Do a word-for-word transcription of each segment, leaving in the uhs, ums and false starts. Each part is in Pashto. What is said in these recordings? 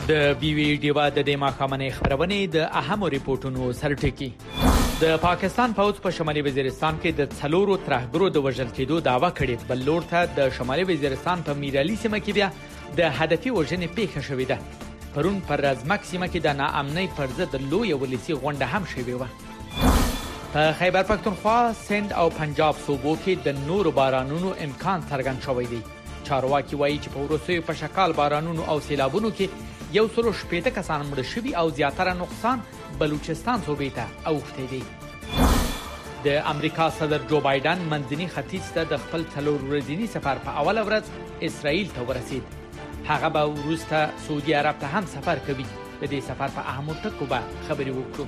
د بي وی ډیوا د دې ماښامنۍ خبرونې د اهمو ریپورتونو سرټکی. د پاکستان پوځ په شمالي وزیرستان کې د څلورو ترهګرو د وژل کېدو دعوا کړې، بل لور ته د شمالي وزیرستان په میرعلي سیمه کې بیا د هدفي وژنې پیښه شوې ده. پرون پر رزمک سیمه کې د ناامنۍ پر ضد لویه ولسي غونډه هم شوې وه. په خیبر پښتونخوا، سند او پنجاب صوبو کې د نورو بارانونو امکان څرګند شوی دی. چارواکي وایي چې په وروستیو په شکال بارانونو او سیلابونو کې یو سلو شپېته کسان مړه شوي او زیاتره نقصان بلوچستان صوبې ته اوښتی دی. د امریکا صدر جو بایدن منځني ختیځ ته د خپل څلور ورځني سفر په اوله ورځ اسرائیل ته ورسید. هغه به وروسته سعودي عرب ته هم سفر کوي. د دې سفر په اهمو ټکو به خبرې وکړو.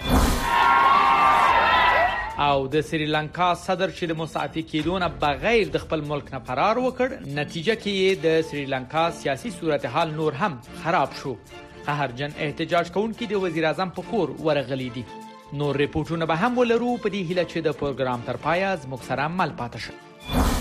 او د سریلانکا صدر چې د مستعفي کېدو نه بغیر د خپل ملک نه فرار وکړ، نتیجه کې د سریلانکا سیاسي صورتحال نور هم خراب شو. قهرجن احتجاج کوونکي د وزیر اعظم په کور ورغلي دي. نور ریپورتونه به هم ولرو په دې هیله چې د پروګرام تر پایه زموږ سره مل پاتې شئ.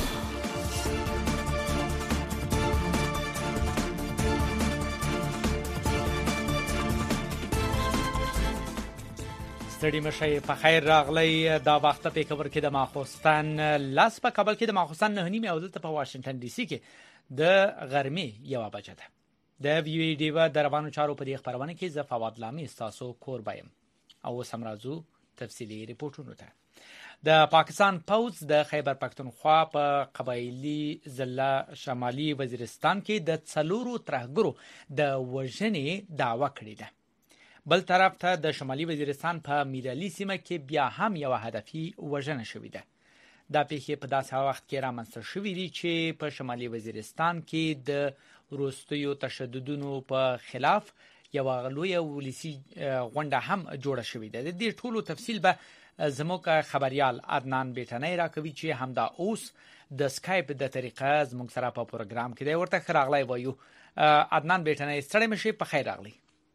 ستړي مشئ، په خیر راغلی. دا وخت په پیښور کې د ماخوستن لاس، په کابل کې د ماخوستن نه نیمه او دلته په واشنگټن ډي سي کې د غرمې یوه بجه ده. د وی وی ډیوا د روانو چارو په دې خبرونه کې زه فواد لامي ستاسو کوربه یم. او اوس هم راځو تفصیلي ریپورټونو ته. د پاکستان پوځ د خیبر پښتونخوا په قبایلي ضلع شمالي وزیرستان کې د څلورو ترهګرو د وژنې دعوه کړې ده. بل طرف ته د شمالي وزیرستان په میرعلي سیمه کې بیا هم یو هدفي وژنه شوې ده. دا پیښې په داسې وخت کې رامنځته شوې دي چې په شمالي وزیرستان کې د وروستیو تشددونو په خلاف یوه لویه ولسي غونډه هم جوړه شوې ده. د دې ټولو تفصیل به زموږ خبریال عدنان بیټنۍ راکوي چې همدا اوس د سکایپ د طریقه زموږ سره په پروګرام کې دی. ورته ښه راغلی وایو. عدنان بیټنۍ، ستړی مشئ، په خیر راغلی.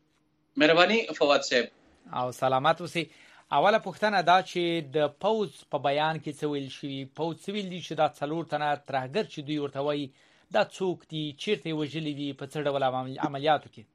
مهرباني فواد صاحب. او سلامات اوسئ. اوله پوښتنه دا چې د پوځ په بیان کې څه ویل شوي؟ پوځ څه ویل دي چې دا څلور تنه ترهګر چې دوی ورته وایي دا څوک دي، چیرته یې وژلي دي، په څه ډول عملیاتو کې؟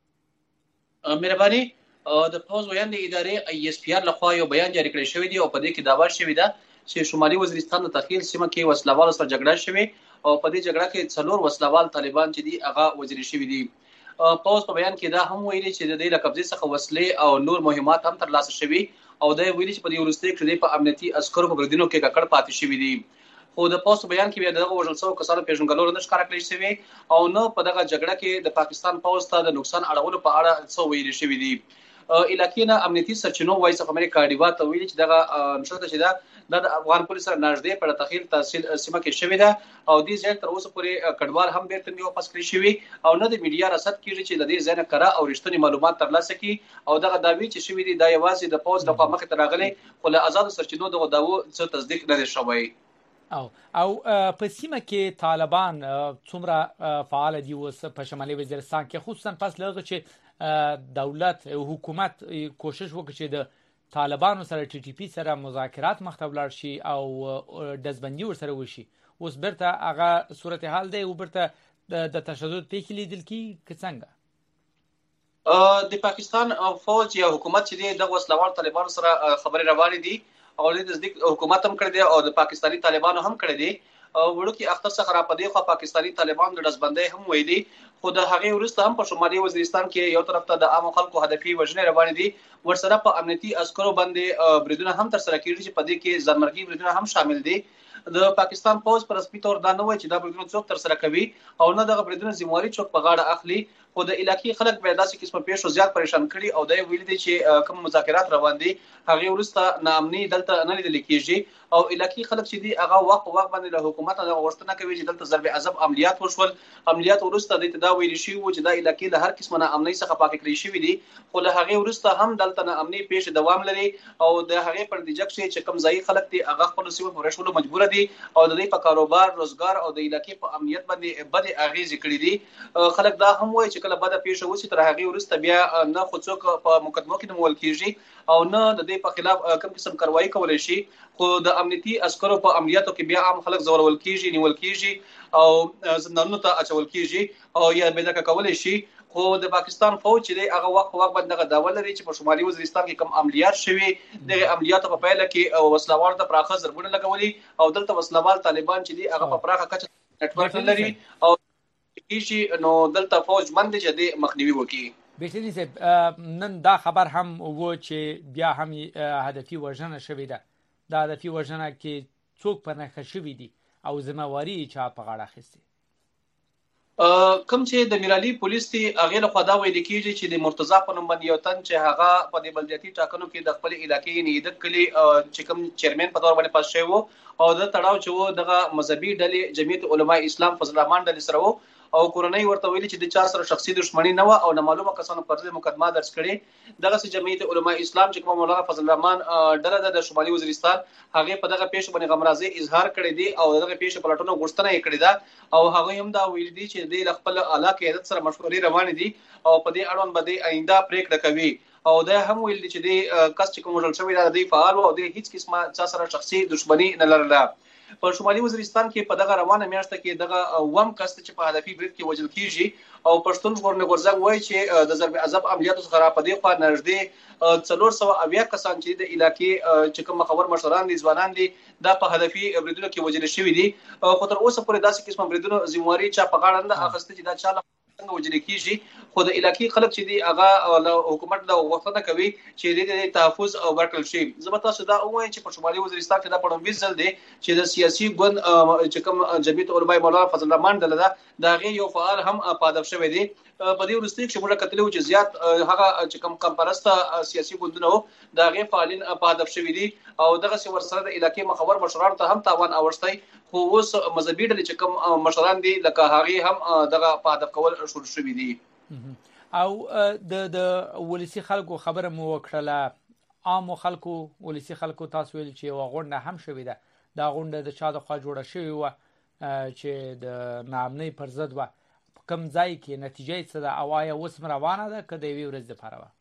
مهرباني، د پوځ ویاند ادارې ای اس پی آر لخوا یو بیان جاری کړی شوی دی او په دې کې دعوا شوې ده چې شمالي وزیرستان د تخیل سیمه کې وسلوالو سره جګړه شوې او په دې جګړه کې څلور وسلوال طالبان چې دي هغه وژل شوي دي. پوځ په بیان کې دا هم ویلي چې د دې له قبضې څخه وسلې او نور مهمات هم ترلاسه شوي او دا ویلي چې په دې وروستي کې په امنیتي عسکرو په بریدونو کې ککړ پاتې شوي دي. خو د پوځ په بیان کې بیا دغه وژل شوو کسانو پیژنګلو نه ښکاره کړی شوی او نه په دغه جګړه کې د پاکستان پوځ ته د نقصان اړولو په اړه څه ویلي شوي دي. علاقې نه امنیتي سرچینو وایي څخه امریکا ډیوا ته ویلي چې دغه نشته چې دا د افغان پولیس سره نږدې په تخیل تحصیل سیمه کې شوې ده او دې ځای تر اوسه پورې کډوال هم بیرته نه واپس کړی شوی او نه د میډیا رصد کیږي چې د دې ځای نه کره او رښتینی معلومات ترلاسه کړي او دغه داوی چې شوی دي دا یوازې د پوز لخوا مخې ته راغلي خو له آزاد سرچینو دغه داوو څه تصدیق نه دی شوی. او او په سیمه کې طالبان څومره فعال دي اوس په شمالي وزیرستان کې، خصوصا پس له هغه چې دولت حکومت کوشش وکړي چې د طالبانو سره ټي ټي پی سره مذاکرات مخته ولاړ شي او دزبندي ورسره وشي، اوس برته هغه صورتحال دی او برته د تشدد پیښې لیدل کیږي که څنګه؟ د پاکستان فوج یا حکومت چې دی د وسلوال طالبانو سره خبرې روانې دي او د تصدیق حکومت هم کړی دی او د پاکستاني طالبانو هم کړی دی. وړوکی اختر څخه را پدې خو پاکستاني طالبان د دزبندۍ هم ویلي خو د هغې وروسته هم په شمالي وزیرستان کې یو طرف ته د عامو خلکو هدفي وژنې روانې دي، ورسره په امنیتي عسکرو باندې بریدونه هم ترسره کېږي چې په دې کې ځانمرګي بریدونه هم شامل دي. د پاکستان پوځ په رسمي تور دا نه وایي چې دا بریدونه څوک ترسره کوي او نه دغه بریدونه ذمہواري څوک په غاړه اخلي، خو د علاقې خلک به داسې قسمه پیښو زیات پریشان کړي او دا ویل دي چې کوم مذاکرات روان دي هغه ورسته ناامني دلته نه لیدل کېږي او علاقې خلک چې دي هغه وخت وخت باندې له حکومت نه غوښتنه کوي چې دلته ضرب عذاب عملیات وشول. عملیات ورسته د دا ویل شي و چې دا علاقې له هر قسمه ناامني څخه پاک کړی شوی دي خو له هغه ورسته هم دلته ناامني پیښې دوام لري او د هغه پر نتیجه چې کوم ځای خلک دي هغه خپل سیمه پرېښولو مجبور دي او د دې په کاروبار روزګار او د علاقې په امنیت باندې بد اغیز کړی دي. خلک دا هم وایي چې کله بده پیښه وشي تر هغه ورسته بیا نه خو څوک په مقدمو کې نیول کیږي او نه د دې په خلاف کوم قسم کاروایی کولای شي، خو د امنیتي عسکرو په عملیاتو کې بیا عام خلک زورول کیږي، نیول کیږي او زندانونو ته اچول کیږي او یا بېدکه کولای شي خو د پاکستان فوج چې هغه وخت وخت باندې داول لري چې په شمالي وزیرستان کې کم عملیات شوي د عملیاتو په پیل کې وسلوال ته پراخه ضربونه لګولي او دلته وسلوال طالبان چې دي هغه په پراخه کچه نتورک لري او کیږي نو دلته فوج باندې چې د مخنیوي وکړي. بیٹنی صاحب نن دا خبر هم وو چې بیا هم هدفي وژنه شوې ده. دا هدفي وژنه کې څوک په نښه شوي دي او ذمہواری چا په غاړه اخیستې؟ کوم چې د میرالي پولیس تی هغه له خوا دا ویل کیږي چې د مرتضی په نوم باندې یو تن چې هغه په د بلدیاتي ټاکنو کې د خپل علاقې نیدک کلی چې کوم چیرمن په تور باندې پاس شوی وو او د تړاو چې وو دغه مذهبي ډلې جمعیت علماء اسلام فضل الرحمن ډلې سره وو او کورنۍ ورته ویلي چې د چا سره شخصي دښمنی نه و او نه معلومه کسانو پر ضد مقدمه درج کړي. دغه سي جمعیت علماء اسلام چې کوم مولانا فضل الرحمن ډله د شمالي وزیرستان هغه په دغه پیښه باندې غمرازي اظهار کړی دی او دغه پیښه په لټونو غوښتنه یې کړې ده او هغه هم دا ویل دي چې د خپل اعلی قیادت سره مشورې روان دي او په دې اړوند باندې آینده پریکړه کوي او دا هم ویل دي چې د کس چې کوم ډول شوی دی فعال او د هیڅ قسمه چا سره شخصي دښمنی نه لرله. په شمالي وزیرستان کې په دغه روانه میاشت کې دغه وم کس چې په هدفي برید کې وژل کیږي او پښتون ژغورنې غورځنګ وایي چې د ضرب عذاب عملیاتو څخه را پدې خوا نږدې څلور سوه اویا کسان چې د علاقې چې کوم مخور مشران دي ځوانان دي دا په هدفي بریدونو کې وژل شوي دي خو تر اوسه پورې داسې قسمه بریدونو ذمہواری چا په غاړه نه اخیسته چې دا چا څنګه وژل کیږي. خو د علاقې خلک چې دي هغه حکومت له غوښتنه کوي چې د تحفظ او ورکړل شي. زه به تاسو دا ووایم چې په شمالي وزیرستان کې دا پړمبیز ځل دی چې د سیاسي ګوند چې کوم جمعیت علماء مولانا فضل الرحمن ډله ده د هغې یو فعال هم په هدف شوی دی. په دې وروستي کې موږ کتلو چې زیات هغه چې کوم کمپرسته سیاسي ګوندونه وو د هغې فعالین په هدف شوي دي او دغسې ورسره د علاقې مخور مشرانو ته هم تاوان اوښتی خو اوس مذهبي ډلې چې کوم مشران دي لکه هغې هم دغه په هدف کول شروع شوي دي. او د د ولسي خلکو خبره مو وکړله عامو خلکو ولسي خلکو تاسو ویل چې یوه غونډه هم شوې ده. دا غونډه د چا د خوا جوړه شوې وه چې د ناامنۍ پر ضد وه په کوم ځای کې نتیجه یې څه ده او آیا اوس هم روانه ده که د یوې ورځې دپاره وه؟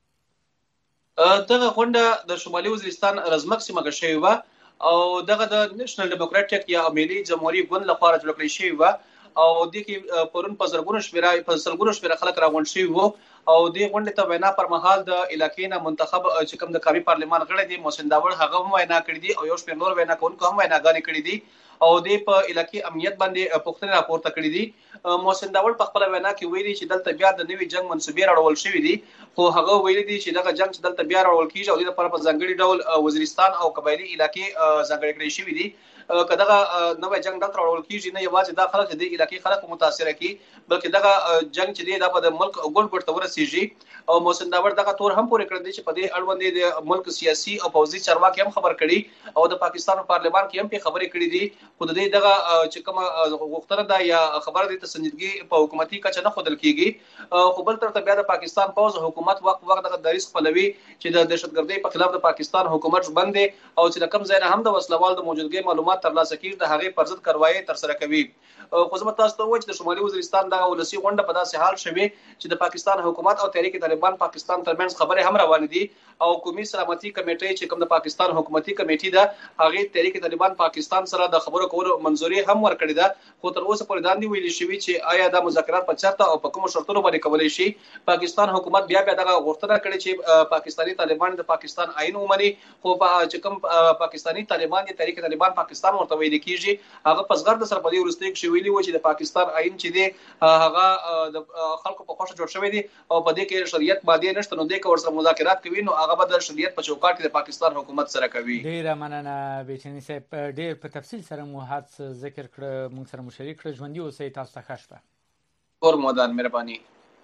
دغه غونډه د شمالي وزیرستان رزمک سیمه کې شوې وه او دغه د نېشنل ډیموکراټیک یا ملي جمهوري ګوند لخوا جوړه کړې شوې وه او دې کې پرون په زرګونو شمېره په سلګونو شمېره خلک راغونډ شوي وو او دې غونډې ته وینا پر مهال د علاقې نه منتخب چې کوم د قومي پارلمان غړي دي محسن داوړ هغه هم وینا کړې دي او یو شمېر نور وینا کوونکو هم ویناګانې کړې دي او دې په علاقې امنیت باندې پوښتنې راپورته کړې دي. محسن داوړ په خپل وینا کې ویلي چې دلته بیا د نوي جنگ منسوبې راوړل شوې دي خو هغه ویلي دي چې دغه جنگ چې دلته بیا راوړل کیږي او د لپاره په ځانګړي ډول وزیرستان او قبایلی علاقې ځانګړي کړې شوې دي. کداغه نوې جنگ دلته راوړل کیږي نه یوازې دا خلک د علاقې خلک متاثر کی بلکې دغه جنگ چې دی د ملک ګوند ګوند ته ورسیږي او محسن داوړ دغه تور هم پورې کړی دی چې په دې اړوند د ملک سیاسي او پوځي چارواکي هم خبر کړي او د پاکستان پارلمان کې هم په خبرې کړې دي خو د دې دغه چې کوم غوښتنه ده یا خبره د تسنیدګي په حکومتي کچه نه خودل کیږي خو بل تر بیا د پاکستان پوز حکومت وخت وخت دغه دریس خپلوي چې د دهشتګردۍ په خلاف د پاکستان حکومت باندې او چې کوم ځای نه هم د وسلوال د موجودګۍ معلومات ترلاسه کیږي د هغې پر ضد کاروایی ترسره کوي. خو زه به تاسو ته ووایم چې د شمالي وزیرستان دغه ولسي غونډه په داسې حال شوې چې د پاکستان حکومت او تحریک طالبان پاکستان ترمنځ خبرې هم روانې دي او قومي سلامتي کمیټې چې کوم د پاکستان حکومتي کمیټې ده هغې تحریک طالبان پاکستان سره د خبرو کولو منظوري هم ورکړې ده خو تر اوسه پورې دا نه ویلي شوي چې آیا دا مذاکرات په چېرته او په کومو شرطونو باندې کولی شي. پاکستان حکومت بیا بیا دغه غوښتنه کړې چې پاکستاني طالبان د پاکستان آئین ومني خو چې کوم پاکستاني طالبان دي تحریک طالبان پاکستان ورته ویل کیږي هغه په زغرد سره په دې وروستیو کې ویلي و چې د پاکستان آئین چې دی هغه د خلکو په خوښه جوړ شوی دی او په دې کې شریعت ماده نشته نو دې کې ورسره مذاکرات کوي نو هغه به د شریعت په چوکاټ کې د پاکستان حکومت سره کوي. ډیره مننه بیچنی صاحب ډیر په تفصیل سره مو هڅه ذکر کړ موږ سره مو شریک کړ ژوندۍ اوسئ تاسو ته ښه شپه. اور مودان مهرباني.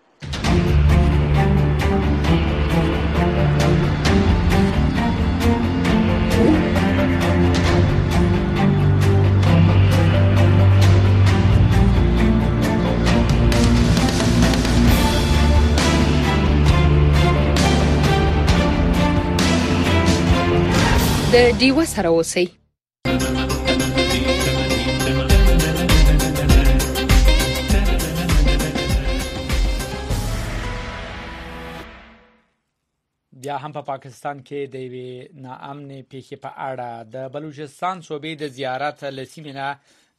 د ډیوه سره اوسئ. بیا هم په پاکستان کې د یوې ناامنې پیښې په اړه د بلوچستان صوبې د زیارت له سیمې نه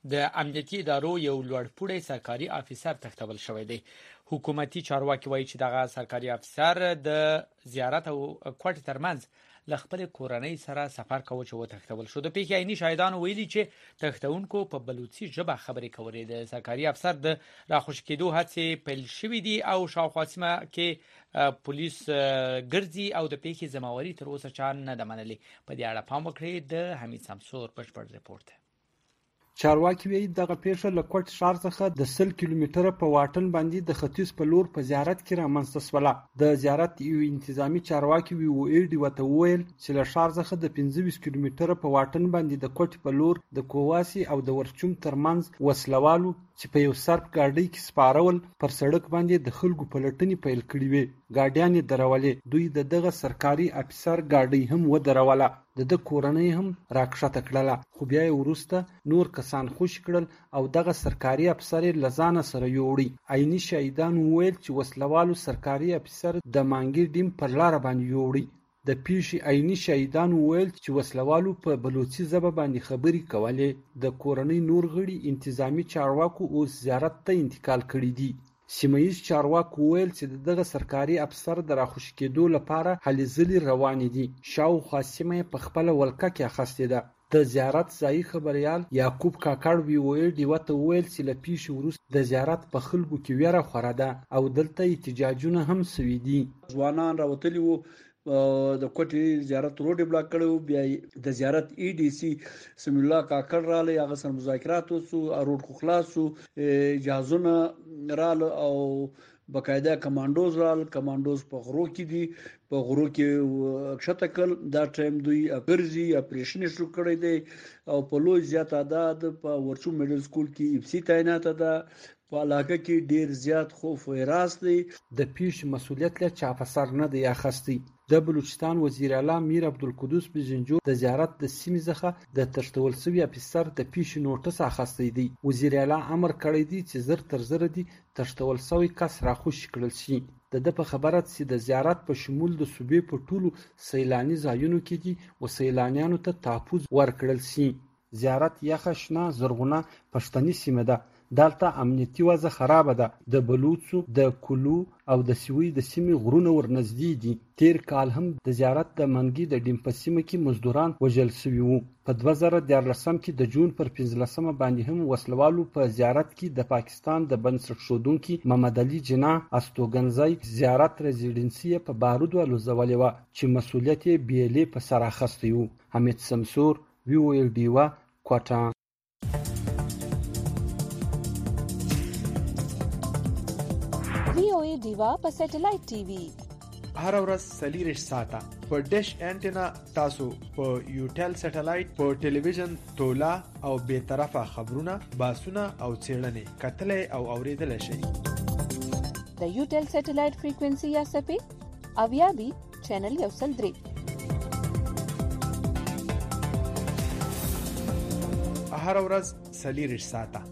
د امنیتي ادارو یو لوړپوړی سرکاري افیسر تښتول شوی دی. حکومتي چارواکي وایي چې دغه سرکاري افیسر د زیارت او کوټې ترمنځ له خپل کورنۍ سره سفر کاوه چې وتښتول شو. د پیښې عیني شاهدانو ویلي چې تښتونکو په بلوچي ژبه خبرې کولې. د سرکاري افسر د راخوش کېدو هڅې پیل شوې دي او شاوخوا سیمه کې پولیس ګرځي او د پیښې ذمہواري تر اوسه چا نه ده منلې. په دې اړه پام وکړئ. د حمید سمسور بشپړ ریپورت. چارواکي وایي دغه پیښه له کوټ ښار څخه د سل کیلومتره په واټن باندې د ختیځ په لور په زیارت کې رامنځته شوله. د زیارت یو انتظامی چارواکي وی او ای ډي وته ویل چې له ښار څخه د پنځه ویشت کیلومتره په واټن باندې د کوټ په لور د کواسي او د ورچوم ترمنځ وسلوالو چې په یو سرپ ګاډۍ کې سپارول پر سړک باندې د خلکو پلټنې پیل کړې وې. ګاډیان یې درولې. دوی د دغه سرکاري افیسر ګاډۍ هم ودروله. د د کورنۍ هم راکښته کړله، خو بیا یې وروسته نور کسان خوشي کړل او دغه سرکاري افسر یې له ځانه سره یوړی. عیني شاهدانو وویل چې وسلوالو سرکاري افسر د مانګي ډیم پر لاره باندې یوړی. د پیښې عیني شاهدانو وویل چې وسلوالو په بلوچي ژبه باندې خبرې کولې. د کورنۍ نور غړي انتظامی چارواکو اوس زیارت ته انتقال کړي دي. سیمه‌ییز چارواکو ویل چې دغه سرکاري افسر د راخوش کېدو لپاره هلې ځلې روانې دي. شاوخوا سیمه یې په خپله ولکه کې اخیستې ده. د زیارت ځایي خبریال یعقوب کاکړ وی او ای ډي ورته وویل چې له پیښې وروسته د زیارت په خلکو کې ویره خوره ده او دلته احتجاجونه هم سوي دي. ځوانان راوتلي وو، د کوټې زیارت روډ بلاک کړو. بیا د زیارت ای ډي سی سمی الله کاکړ رالی، هغه سره مذاکرات وسو، روډ خو خلاص سو، جهازونه رال او بقاعده کمانډوز رال. کمانډوز په غرو کې دي، په غرو کې کښته کړل. دا ټایم دوی ګرځي اپریشن شروع کړی دی او په لوی زیات تعداد په ورچو میډل سکول کې اف سی تعینات ده. په علاقه کې ډیر زیات خوف و هراس دی. د پیښې مسؤلیت له چا په سر نه دی اخیستی. د بلوچستان وزیر اعلی میر عبدالقدوس بزنجو د زیارت د سیمې څخه د تښتول شوي افیسر د پیښې نوټس اخیستی دی. وزیر اعلی امر کړی دی چې زر تر زره دی تښتول شوی کس راخوشي کړل شي. د ده په خبره چې د زیارت په شمول د صوبې په ټولو سیلاني ځایونو کې دي او سیلانیانو ته تحفظ ورکړل شي. زیارت یخه شنه زرغونه پښتني سیمه ده. دلته امنیتي وضع خرابه ده. د بلوڅو د کلو او د سوي د سیمې غرونه ورنږدې دي. تیر کال هم د زیارت د منګي د ډیم په سیمه کې مزدوران وژل شوي وو. په دوه زره دیارلسم کې د جون پر پنځلسمه باندې هم وسلوالو په زیارت کې د پاکستان د بنسټ ایښودونکي محمد علي جناح استوګنځی زیارت رزیډنسي په بارودو الوزولې وه چې مسؤلیت یې بیلې په سر اخیستی و. حمید سمسور، وی او ال ډیوا، کوټه. وی او ای ډیوا په سټلایټ ټي وي هر ورځ څلور ساعته په ډیش انټینا تاسو په یوټل سټلایټ په ټلویزیون تولا او به طرفه خبرونه باسونه او چیرنې کتلې او اوریدل شي. د یوټل سټلایټ فریکوئنسي یا سپی اویا بي چینل یو سل درې. هر ورځ څلور ساعته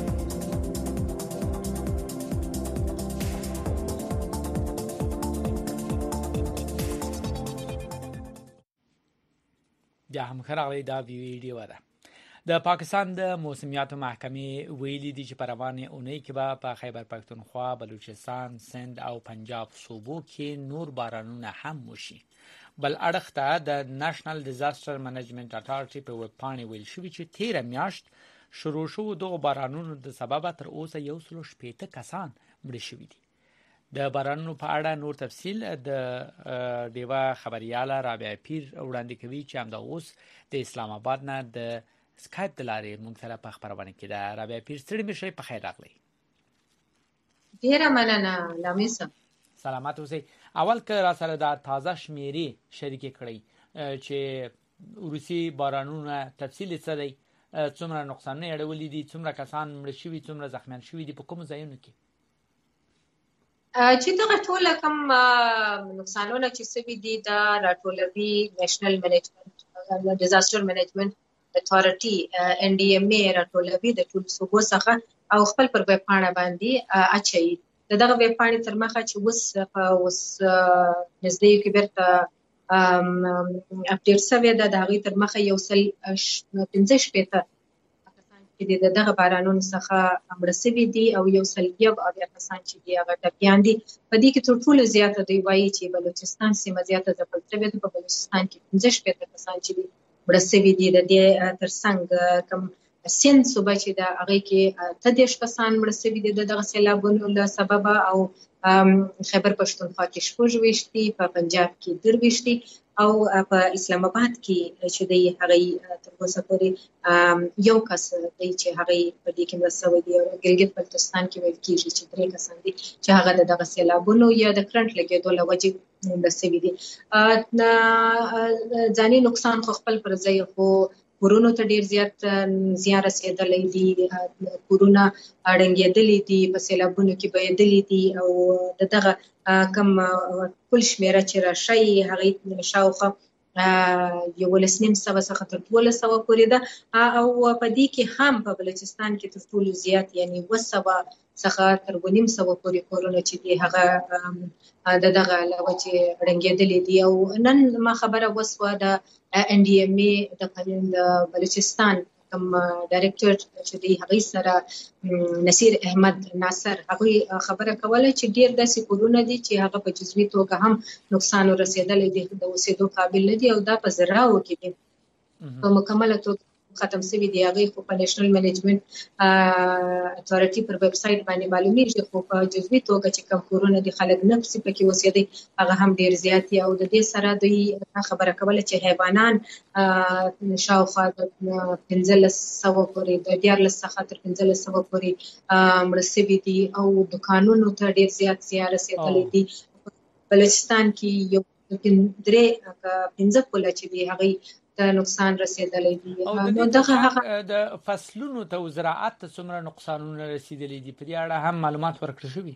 بیا هم خراغلی دا ویډیو ده. د پاکستان د موسمیاتو محکمې ویلي دي چې په روانې اونۍ کې به په خیبر پښتونخوا، بلوچستان، سند او پنجاب صوبو کې نور بارانونه هم وشي. بل اړخ ته د نېشنل ډیزاستر منیجمنت اتارټي په ویب پاڼې ویل شوي چې تیره میاشت شروع شوو دغو بارانونو د سببه تر اوسه یو سلو شپېته کسان مړه شوي دي. د بارانونو په اړه نور تفصیل د ډیوا خبرياله رابعه پیر وړاندې کوي چې همدا اوس د اسلام آباد نه د سکایپ د لارې موږ سره په خبرونه کې ده. رابعه پیر ستړي مشه په خیر راغلی. ډیره مننه لامیسه. سلامات اوسئ. اول که را سره د تازه شمیرې شریک کړئ چې روسي بارانونه تفصیل څه دی، څومره نقصانونه اړولي دي، څومره کسان مړه شوي، څومره زخمیان شوي دي، په کوم ځایونو کې چې دغه ټول کوم نقصانونه چې سوي دي دا راټولوي نېشنل منیجمنت ډیزاستر منیجمنت اتارټي ان ډي ام ای راټولوي د ټول صوبو څخه او خپل پر ویب پاڼه باندې اچوي. دغه ویب پاڼې تر مخه چې اوس اوس نږدې کې بیرته اپډیټ شوی ده، د هغې تر مخه یو سل پنځه شپېته چې د دغه بارانونو څخه مړه شوي دي او یو سل یو اویا کسان چې دي هغه ټپیان دي. په دې کې تر ټولو زیاته دوی وایي چې بلوچستان سیمه زیاته ځپل شوې ده. په بلوچستان کې پنځه شپېته کسان چې دي مړه شوي دي. د دې ترڅنګ کوم سند صوبه چې د هغې کې اته دېرش کسان مړه شوي دي د دغه سیلابونو له سببه او خیبر پښتونخوا کې شپږ ویشت دي، په پنجاب کې درویشت دي او په اسلام آباد کې چې دی هغې تر اوسه پورې یو کس دی چې هغې په دې کې مړه شوی دی. او ګلګت بلتستان کې ویل کېږي چې درې کسان دي چې هغه د دغه سیلابونو یا د کرنټ لګېدو له وجې مړه شوي دي. ځاني نقصان خو خپل پر ځای، خو کورونو ته ډېر زیات زیان رسېدلی دي، کورونه ړنګېدلي دي، په سیلابونو کې بهېدلي دي او د دغه کم کل شمېره چې راشي هغې شاوخوا یولس نیم سوه څخه تر دولس سوه پورې ده. او په دې کې هم په بلوچستان کې تر ټولو زیات یعنې اوه سوه څخه تر اوه نیم سوه پورې کورونه چې دي هغه د دغه له وجې ړنګېدلي دي. او نن ما خبره وسوه د ان ډي ام اې د بلوچستان کوم ډایرکټر چې دی هغې سره نصیر احمد ناصر هغوی خبره کوله چې ډېر داسې کورونه دي چې هغه په جزوي توګه هم نقصان ورسېدلی دی، د اوسېدو قابل نه دي او دا په زراعو کې دي په مکمله توګه ختم شوي دي. هغې خو په نیشنل منیجمنت اتھارټي پر ویب سایټ باندې معلومیږي، خو په جزوي توګه چې کوم کورونه دي خلک نه پکې اوسېدی هغه هم ډېر زیات دي. او د دې سره دوی خبره کوله چې حیوانان شاوخوا د پنځلس سوه پورې د دیارلس څخه تر پنځلس سوه پورې مړه شوي دي او دکانونو ته ډېر زیات زیان رسېدلی دي. بلوچستان کې یو درې پنځه پوله چې دي هغې نقصان رسېدلی دي. نو دغه هغه د فصلونو ته او زراعت ته څومره نقصانونه رسېدلي دي په دې اړه هم معلومات ورکړل شوي؟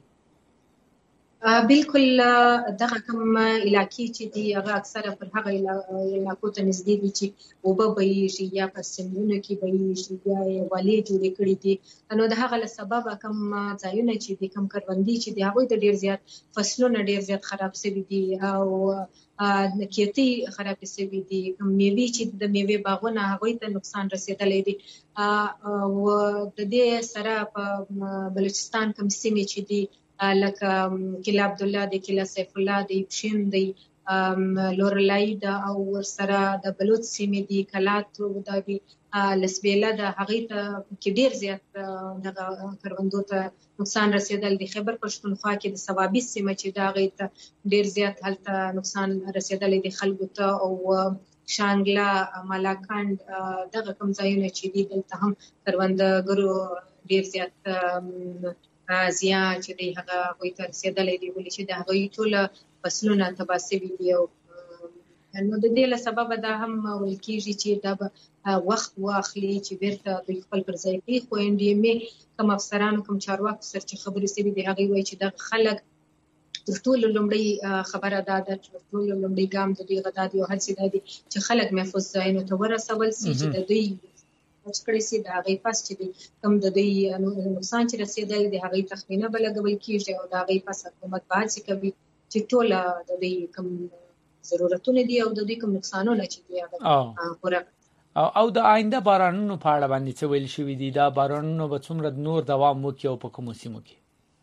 بالکل دغه کوم علاقې چې دي هغه اکثره پر هغه علاقو ته نږدې دي چې اوبه بهیږي یا په سیندونو کې بهیږي یا یې والې جوړې کړي دي. نو د هغه له سببه کوم ځایونه چې دي کوم کروندې چې دي هغوی ته ډېر زیات فصلونه ډېر زیات خراب شوي دي او کیتۍ خرابې شوي دي. کوم میوې چې د میوې باغونه هغوی ته نقصان رسېدلی دی. او د دې سره په بلوچستان کوم سیمې چې دي لکه کلا عبدالله دی، کلا سیف الله دی، پشین دی، لورلای ده او ورسره د بلوچ سیمې دي، کلات دا دي، لسبیله ده، هغې ته کې ډېر زیات دغه کروندو ته نقصان رسېدل دي. خیبر پښتونخوا کې د صوابي سیمه چې ده هغې ته ډېر زیات هلته نقصان رسېدلی دی خلکو ته. او شانګله، مالاکنډ دغه کوم ځایونه چې دي دلته هم کروندګرو ډېر زیات زیان چې دی هغه هغوی ته رسېدلی دی، ولې چې د هغوی ټوله فصلونه تباه شوي دي. او نو د دې له سببه دا هم ویل کېږي چې دا به وخت واخلي چې بیرته دوی خپل پر ځای کړي. خو ان ډي ام اې کوم افسرانو کوم چارواکو سره چې خبرې شوي دي هغوی وایي چې دغه خلک تر ټولو لومړۍ خبره دا ده، تر ټولو لومړی ګام د دوی غدا دي او هڅې دا دي چې خلک محفوظ ځایونو ته ورسول شي چې د دوی چې کړی سي د هغې پس چې دی کوم د دوی نقصان چې رسېدلی د هغې تخمینه به لګول کېږي او د هغې پس حکومت به هڅې کوي چې ټوله د دوی کوم ضرورتونه دي او د دوی کوم نقصانونه چې دي هغه پوره او د آینده بارانونو په اړه باندې څه ویل شوي دي؟ دا بارانونه به څومره نور دوام وکړي او په کومو سیمو کې؟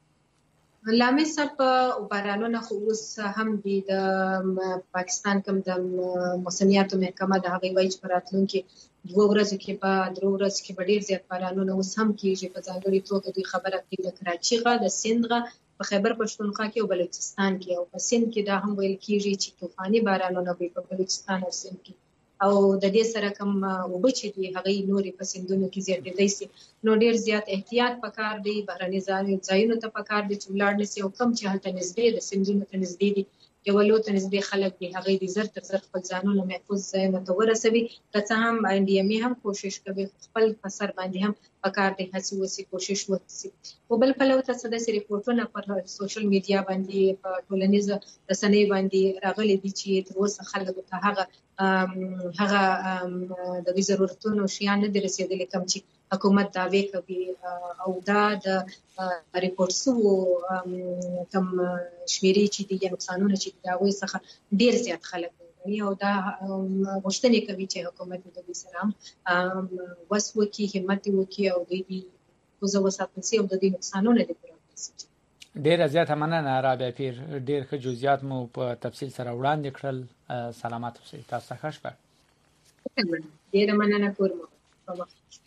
لامل صاحب بارانونه خو اوس هم دي. د پاکستان کوم د موسمیاتو محکمه د هغې وایي چې په راتلونکي دوه ورځو کې به درو ورځو کې به ډېر زیات بارانونه اوس هم کېږي. په ځانګړې توګه دوی خبره کوي د کراچي غه، د سیند غه په خیبر پښتونخوا کې او بلوچستان کې. او په سیند کې دا هم ویل کېږي چې طوفاني بارانونه به په بلوچستان او سیند کې او د دې سره کوم اوبه چې دي هغې نورې په سیندونو کې زیاتېدی سي. نو ډېر زیات احتیاط پکار دی. بهرني ځایونو ته پکار دی چې ولاړ نه سي او کوم چې هلته نږدې د سیندونو ته نږدې دي یولو ته نږدې خلک دي هغې دي زر تر زر خپل ځانونه محفوظ ځایونو ته ورسوي. که څه هم ان ډي ام اې هم کوشش کوي، خپل په سر باندې هم پکار دی هڅې وسي، کوشش وسي. خو بل پلو ته څه داسې ریپورټونه پر سوشل میډیا باندې په ټولنیزو رسنیو باندې راغلي دي چې تر اوسه خلکو ته هغه هغه د دوی ضرورتونو شیان نه دي رسېدلي کوم چې حکومت دعوې کوي. او دا د ریپورټ شوو کوم شمیرې چې دي یا نقصانونه چې دي د هغوی څخه ډېر زیات خلک کوي او دا غوښتنې کوي چې حکومت د دوی سره وس وکړي، همت وکړي او د دې کوزه وساتل شي او د دې نقصانونه دې پوره کړي. ډېر زیات مننه رابعه پیر، ډېر ښه جزئیات مو په تفصیل سره وړاندې کړل. سلامات اوسئ. تاسو ښه شپه. ډېر مننه کوم.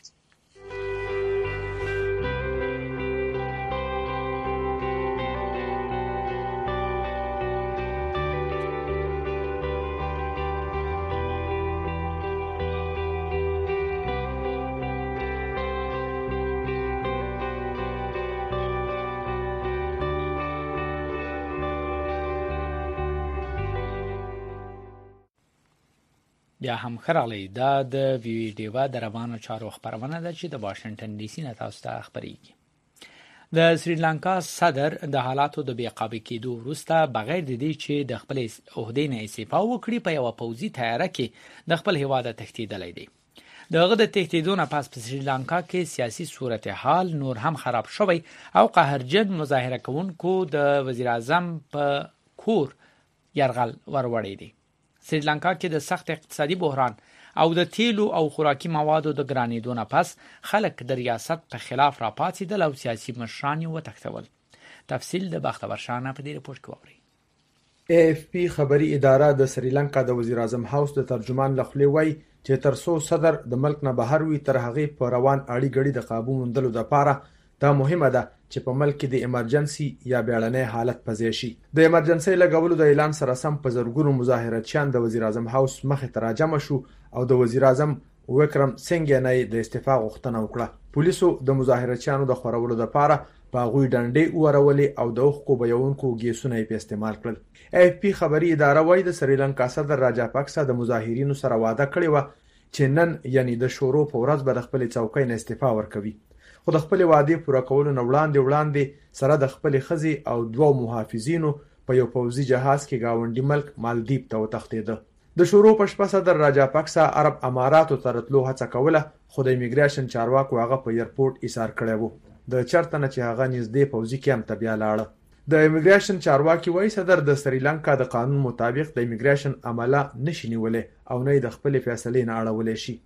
بیا هم خرالی دا د وی ډیوا د روانو چارو خبرونه ده چې د واشنگټن ډي سي نه تاسو ته خبرېږي. د سریلانکا صدر د حالاتو د بیقابه کېدو وروسته بغیر د دې چې د خپل عہدې نه استعفا وکړي په یو پوځي تیاره کې د خپل هیواد تښتېدلی دی. دغه د تښتېدو نه پس په سریلانکا کې سیاسي صورتحال نور هم خراب شوی او قهرجن مظاهره کوونکو د وزیر اعظم په کور یرغل وروړی دی. سریلانکا کې د سخت اقتصادي بحران او د تیلو او خوراکي موادو د ګرانېدو نه پس خلک د ریاست په خلاف راپاڅېدل او سیاسي مشران یې وتښتول. تفصیل د بختور شانه په دې رپورټ کې واورئ. ای اف پی خبري اداره د سریلانکا د وزیر اعظم هاوس د ترجمان لخوا وایي چې ترڅو صدر د ملک نه بهر وي تر هغه په روان اړي غړي د قابو موندلو لپاره دا مهمه ده چې په ملک کې د ایمرجنسي یا بیړنۍ حالت پځې شي. د ایمرجنسي لګولو د اعلان سره سم په زرګونو مظاهراتچیان د وزیر اعظم هاوس مخې ته راجمع شو او د وزیر اعظم وکرم سینګ نه د استعفا غوښتنه وکړه. پولیسو د مظاهراتچیانو د خورولو لپاره په غوي ډنډې اورولې او د اوخکو بیونکو ګیسونه یې په استعمال کړل. ای اف پی خبري اداره وايي د سریلانکا صدر راجا پاکسا د مظاهرینو سره وعده کړې و چې نن یعنی د شورو په ورځ به د خپل څوکۍ نه استعفا ورکوي. خو د خپل وعده پوره کولو نه وړاندې وړاندې سره د خپل خزي او دوه محافظینو په یو پوځي جهاز کې گاونډي ملک مالدیپ ته وتښتېد. د شورو په شپه صدر راجا پاکسا عرب اماراتو ته راتلو هڅه کوله خو د ایمیګریشن چارواکو هغه په ایرپورټ ایثار کړی وو. د چرته نه چې هغه نږدې پوځي کیمپ ته بیا لاړ. د ایمیګریشن چارواکي وایي صدر د سریلانکا د قانون مطابق د ایمیګریشن عمله نشي نیولې او نه د خپل فیصلې نه اړولې شي.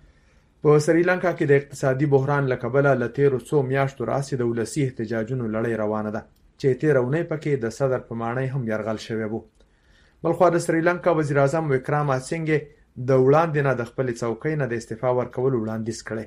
په سریلانکا کې د اقتصادي بحران له کبله له تیرو څو میاشتو راهیسې د ولسي احتجاجونو لړۍ روانه ده چې تیره اونۍ پکې د صدر په ماڼۍ هم یرغل شوی و. بلخوا د سریلانکا وزیر اعظم وکرام سینګ د وړاندې نه د خپل څوکۍ نه د استعفا ورکولو وړاندیز کړی.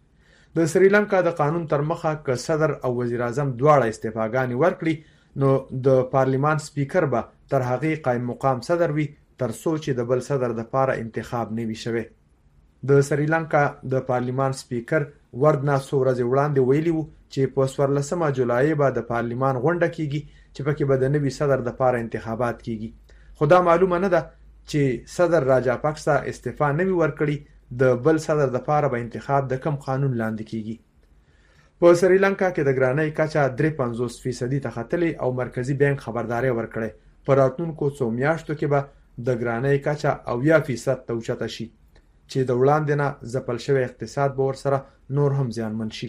د سریلانکا د قانون تر مخه که صدر او وزیر اعظم دواړه استعفاګانې ورکړي نو د پارلیمان سپیکر به تر هغې قائم مقام صدر وي تر څو چې د بل صدر د پاره انتخاب نه وي شوی. د سریلانکا د پارلیمان سپیکر وردنا څو ورځې وړاندې ویلي وو چې په څوارلسمه جولای به د پارلیمان غونډه کیږي چې پکې به د نوي صدر د پاره انتخابات کیږي. خو دا معلومه نه ده چې صدر راجا پاکسا استعفا نه وي ورکړي د بل صدر د پاره به انتخاب د کم قانون لاندې کیږي. په سریلانکا کې د ګرانۍ کچه درې پنځوس فیصدي ته ختلې او مرکزی بانک خبرداري ورکړې په راتلونکو څو میاشتو کې به د ګرانۍ کچه اویا فیصد ته اوچته شي چې د وړاندې نه ځپل شوی اقتصاد به ورسره نور هم زیانمن شي.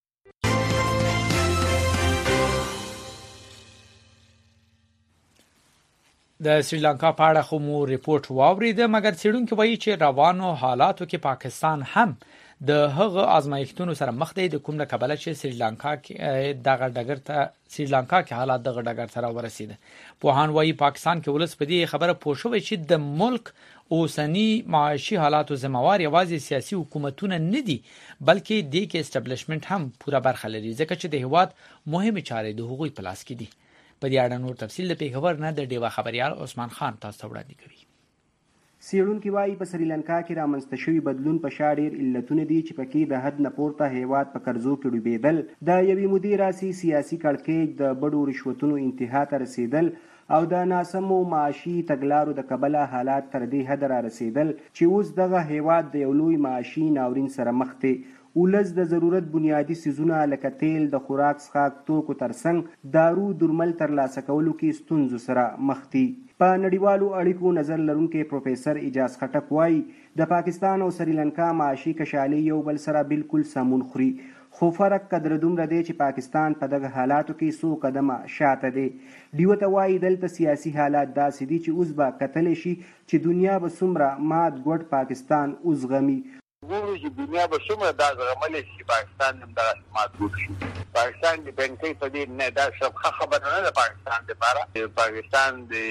د سریلانکا په اړه خو مو ریپورت واوریده مګر څېړونکي وایي چې روانو حالاتو کې پاکستان هم د هغه آزمایښتونو سره مخ دی د کوم نه کبله چې سریلانکا کې دغه ډګر ته سریلانکا کې حالات دغه ډګر ته راورسېده. پوهان وایي پاکستان کې ولس په دې خبره پوه شوی چې د ملک اوسنی معاشي حالاتو ذمہوار یوازې سیاسي حکومتونه نه دي بلکې د کې اسټابلیشمنت هم پوره برخه لري ځکه چې د هیواد مهمه چارې د هغوی په لاس کې دي. په دې اړه نور تفصیل د پیښور نه د ډیوا خبريال عثمان خان تاسو ته وړاندې کوي. څېړونکي وایي په سریلانکا کې رامنځته شوي بدلون په شا ډېر علتونه دي چې پکې د حد نه پورته هیواد په قرضو کې ډوبېدل، د یوې مودې راسي سیاسي کړکېچ، د بډو رشوتونو انتها ته رسېدل او د ناسمو معاشي تګلارو د کبله حالات تر دې حده را رسېدل چې اوس دغه هیواد د یو لوی معاشي ناورین سره مخ دی. ولس د ضرورت بنیادي څیزونه لکه تیل، د خوراک څښاک توکو ترڅنګ دارو درمل ترلاسه کولو کې ستونزو سره مخ دي. په نړیوالو اړیکو نظر لرونکي پروفیسر اجاز خټک وایي د پاکستان او سریلانکا معاشي کشالي یو بل سره بالکل سمون خوري، خو فرق قدر دومره دی چې پاکستان په دغه حالاتو کې څو قدمه شاته دی. ډیوه ته وایي دلته سیاسي حالات داسې دي چې اوس به کتلی شي چې دنیا به څومره مات ګوډ پاکستان وزغمي. ګورو چې دنیا به څومره دا زغملی شي چې پاکستان هم دغسې مات ګوډ شي. پاکستان د بینکۍ په دې نه دا ښه خبره نه ده پاکستان دپاره. پاکستان د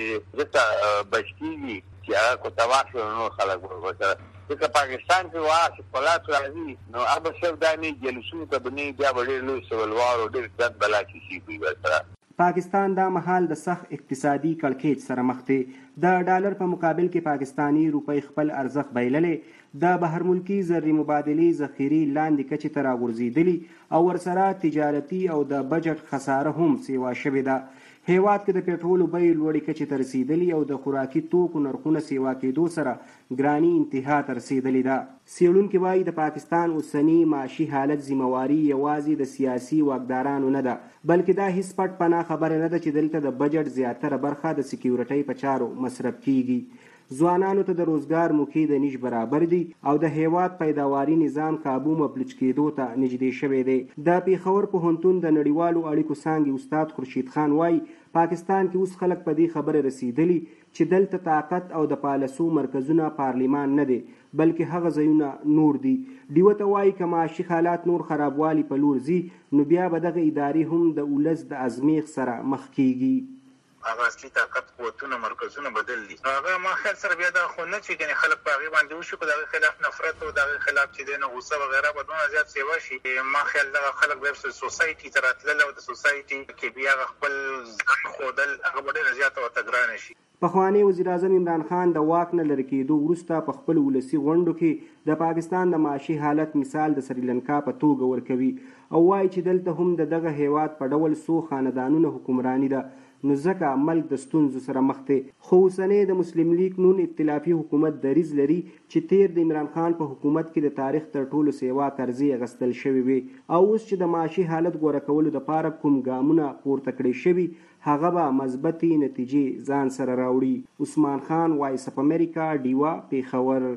ځکه بچ کېږي چې هغه کو تباه شي نور خلک به ورسره ځکه پاکستان کې واس په لاس راځي نو هغه صرف دا نه جلسونو ته به نه بیا به ډېر لوی سوالوار او ډېر ګډ بلا کیسې کوي ورسره. پاکستان دا مهال د سخت اقتصادي کړکېچ سره مخ دی. د ډالر په مقابل کې پاکستانی روپۍ خپل ارزښت بایللی. د بهر ملکي زري مبادلې ذخیرې لاندې کچې ته راغورځېدلي او ورسره تجارتي او د بجټ خساره هم سیوا شوې ده. هیواد کې د پېټرولو بیې لوړې کچې ته رسېدلي او د خوراکي توکو نرخونه سیوا کېدو سره ګراني انتها ته رسېدلې ده. څېړونکي وایي د پاکستان اوسني معاشي حالت ذمواري یوازې د سیاسي واکدارانو نه ده بلکې دا هیڅ پټ پناه خبره نه ده چې دلته د بجټ زیاتره برخه د سکیورټۍ په چارو مصرف کیږي. ځوانانو ته د روزګار موقع د نش برابر دي او د هیواد پیداواري نظام کابو مفلج کېدو ته نږدې شوی دی. د پېښور پوهنتون د نړیوالو اړیکو څانګې استاد خورشید خان وایي پاکستان کې اوس خلک په دې خبره رسېدلي چې دلته طاقت او د پالسو مرکزونه پارلیمان نه دی بلکې هغه ځایونه نور دي. ډیوه ته وایي که معاشي حالات نور خرابوالي په لور ځي نو بیا به دغه ادارې هم د ولس د ازمیښت سره مخ کېږي. هغه اصلي طاقت قوتونه مرکزونه بدل دي. هغه ما خیال سره بیا دا خو نه چې ګنې خلک په هغې باندې وشي خو د هغې خلاف نفرت او د هغې خلاف چې دی نه غوسه وغیره به دونه زیات سیوا شي. ما خیال دغه خلک بیا سوسایټي ته راتلل او د سوسایټي کې بیا هغه خپل ځان ښودل هغه به ډېره زیاته ورته ګرانه شي. پخوانی وزیر اعظم عمران خان د واک نه لرې کېدو وروسته په خپل ولسي غونډو کې د پاکستان د معاشي حالت مثال د سریلانکا په توګه ورکوي او وایي چې دلته هم د دغه هیواد په ډول څو خاندانونه حکمراني ده نو ځکه ملک د ستونزو سره مخ دی. خو اوسنی د مسلم لیگ نون ائتلافي حکومت دریځ لري چې تیر د عمران خان په حکومت کې د تاریخ تر ټولو سیوا قرضې اخیستل شوې وي او اوس چې د معاشي حالت غوره کولو دپاره کوم ګامونه پورته کړی شوي هغه به مثبتې نتیجې ځان سره راوړي. عثمان خان، وایس اف امریکا، ډیوه، پېښور.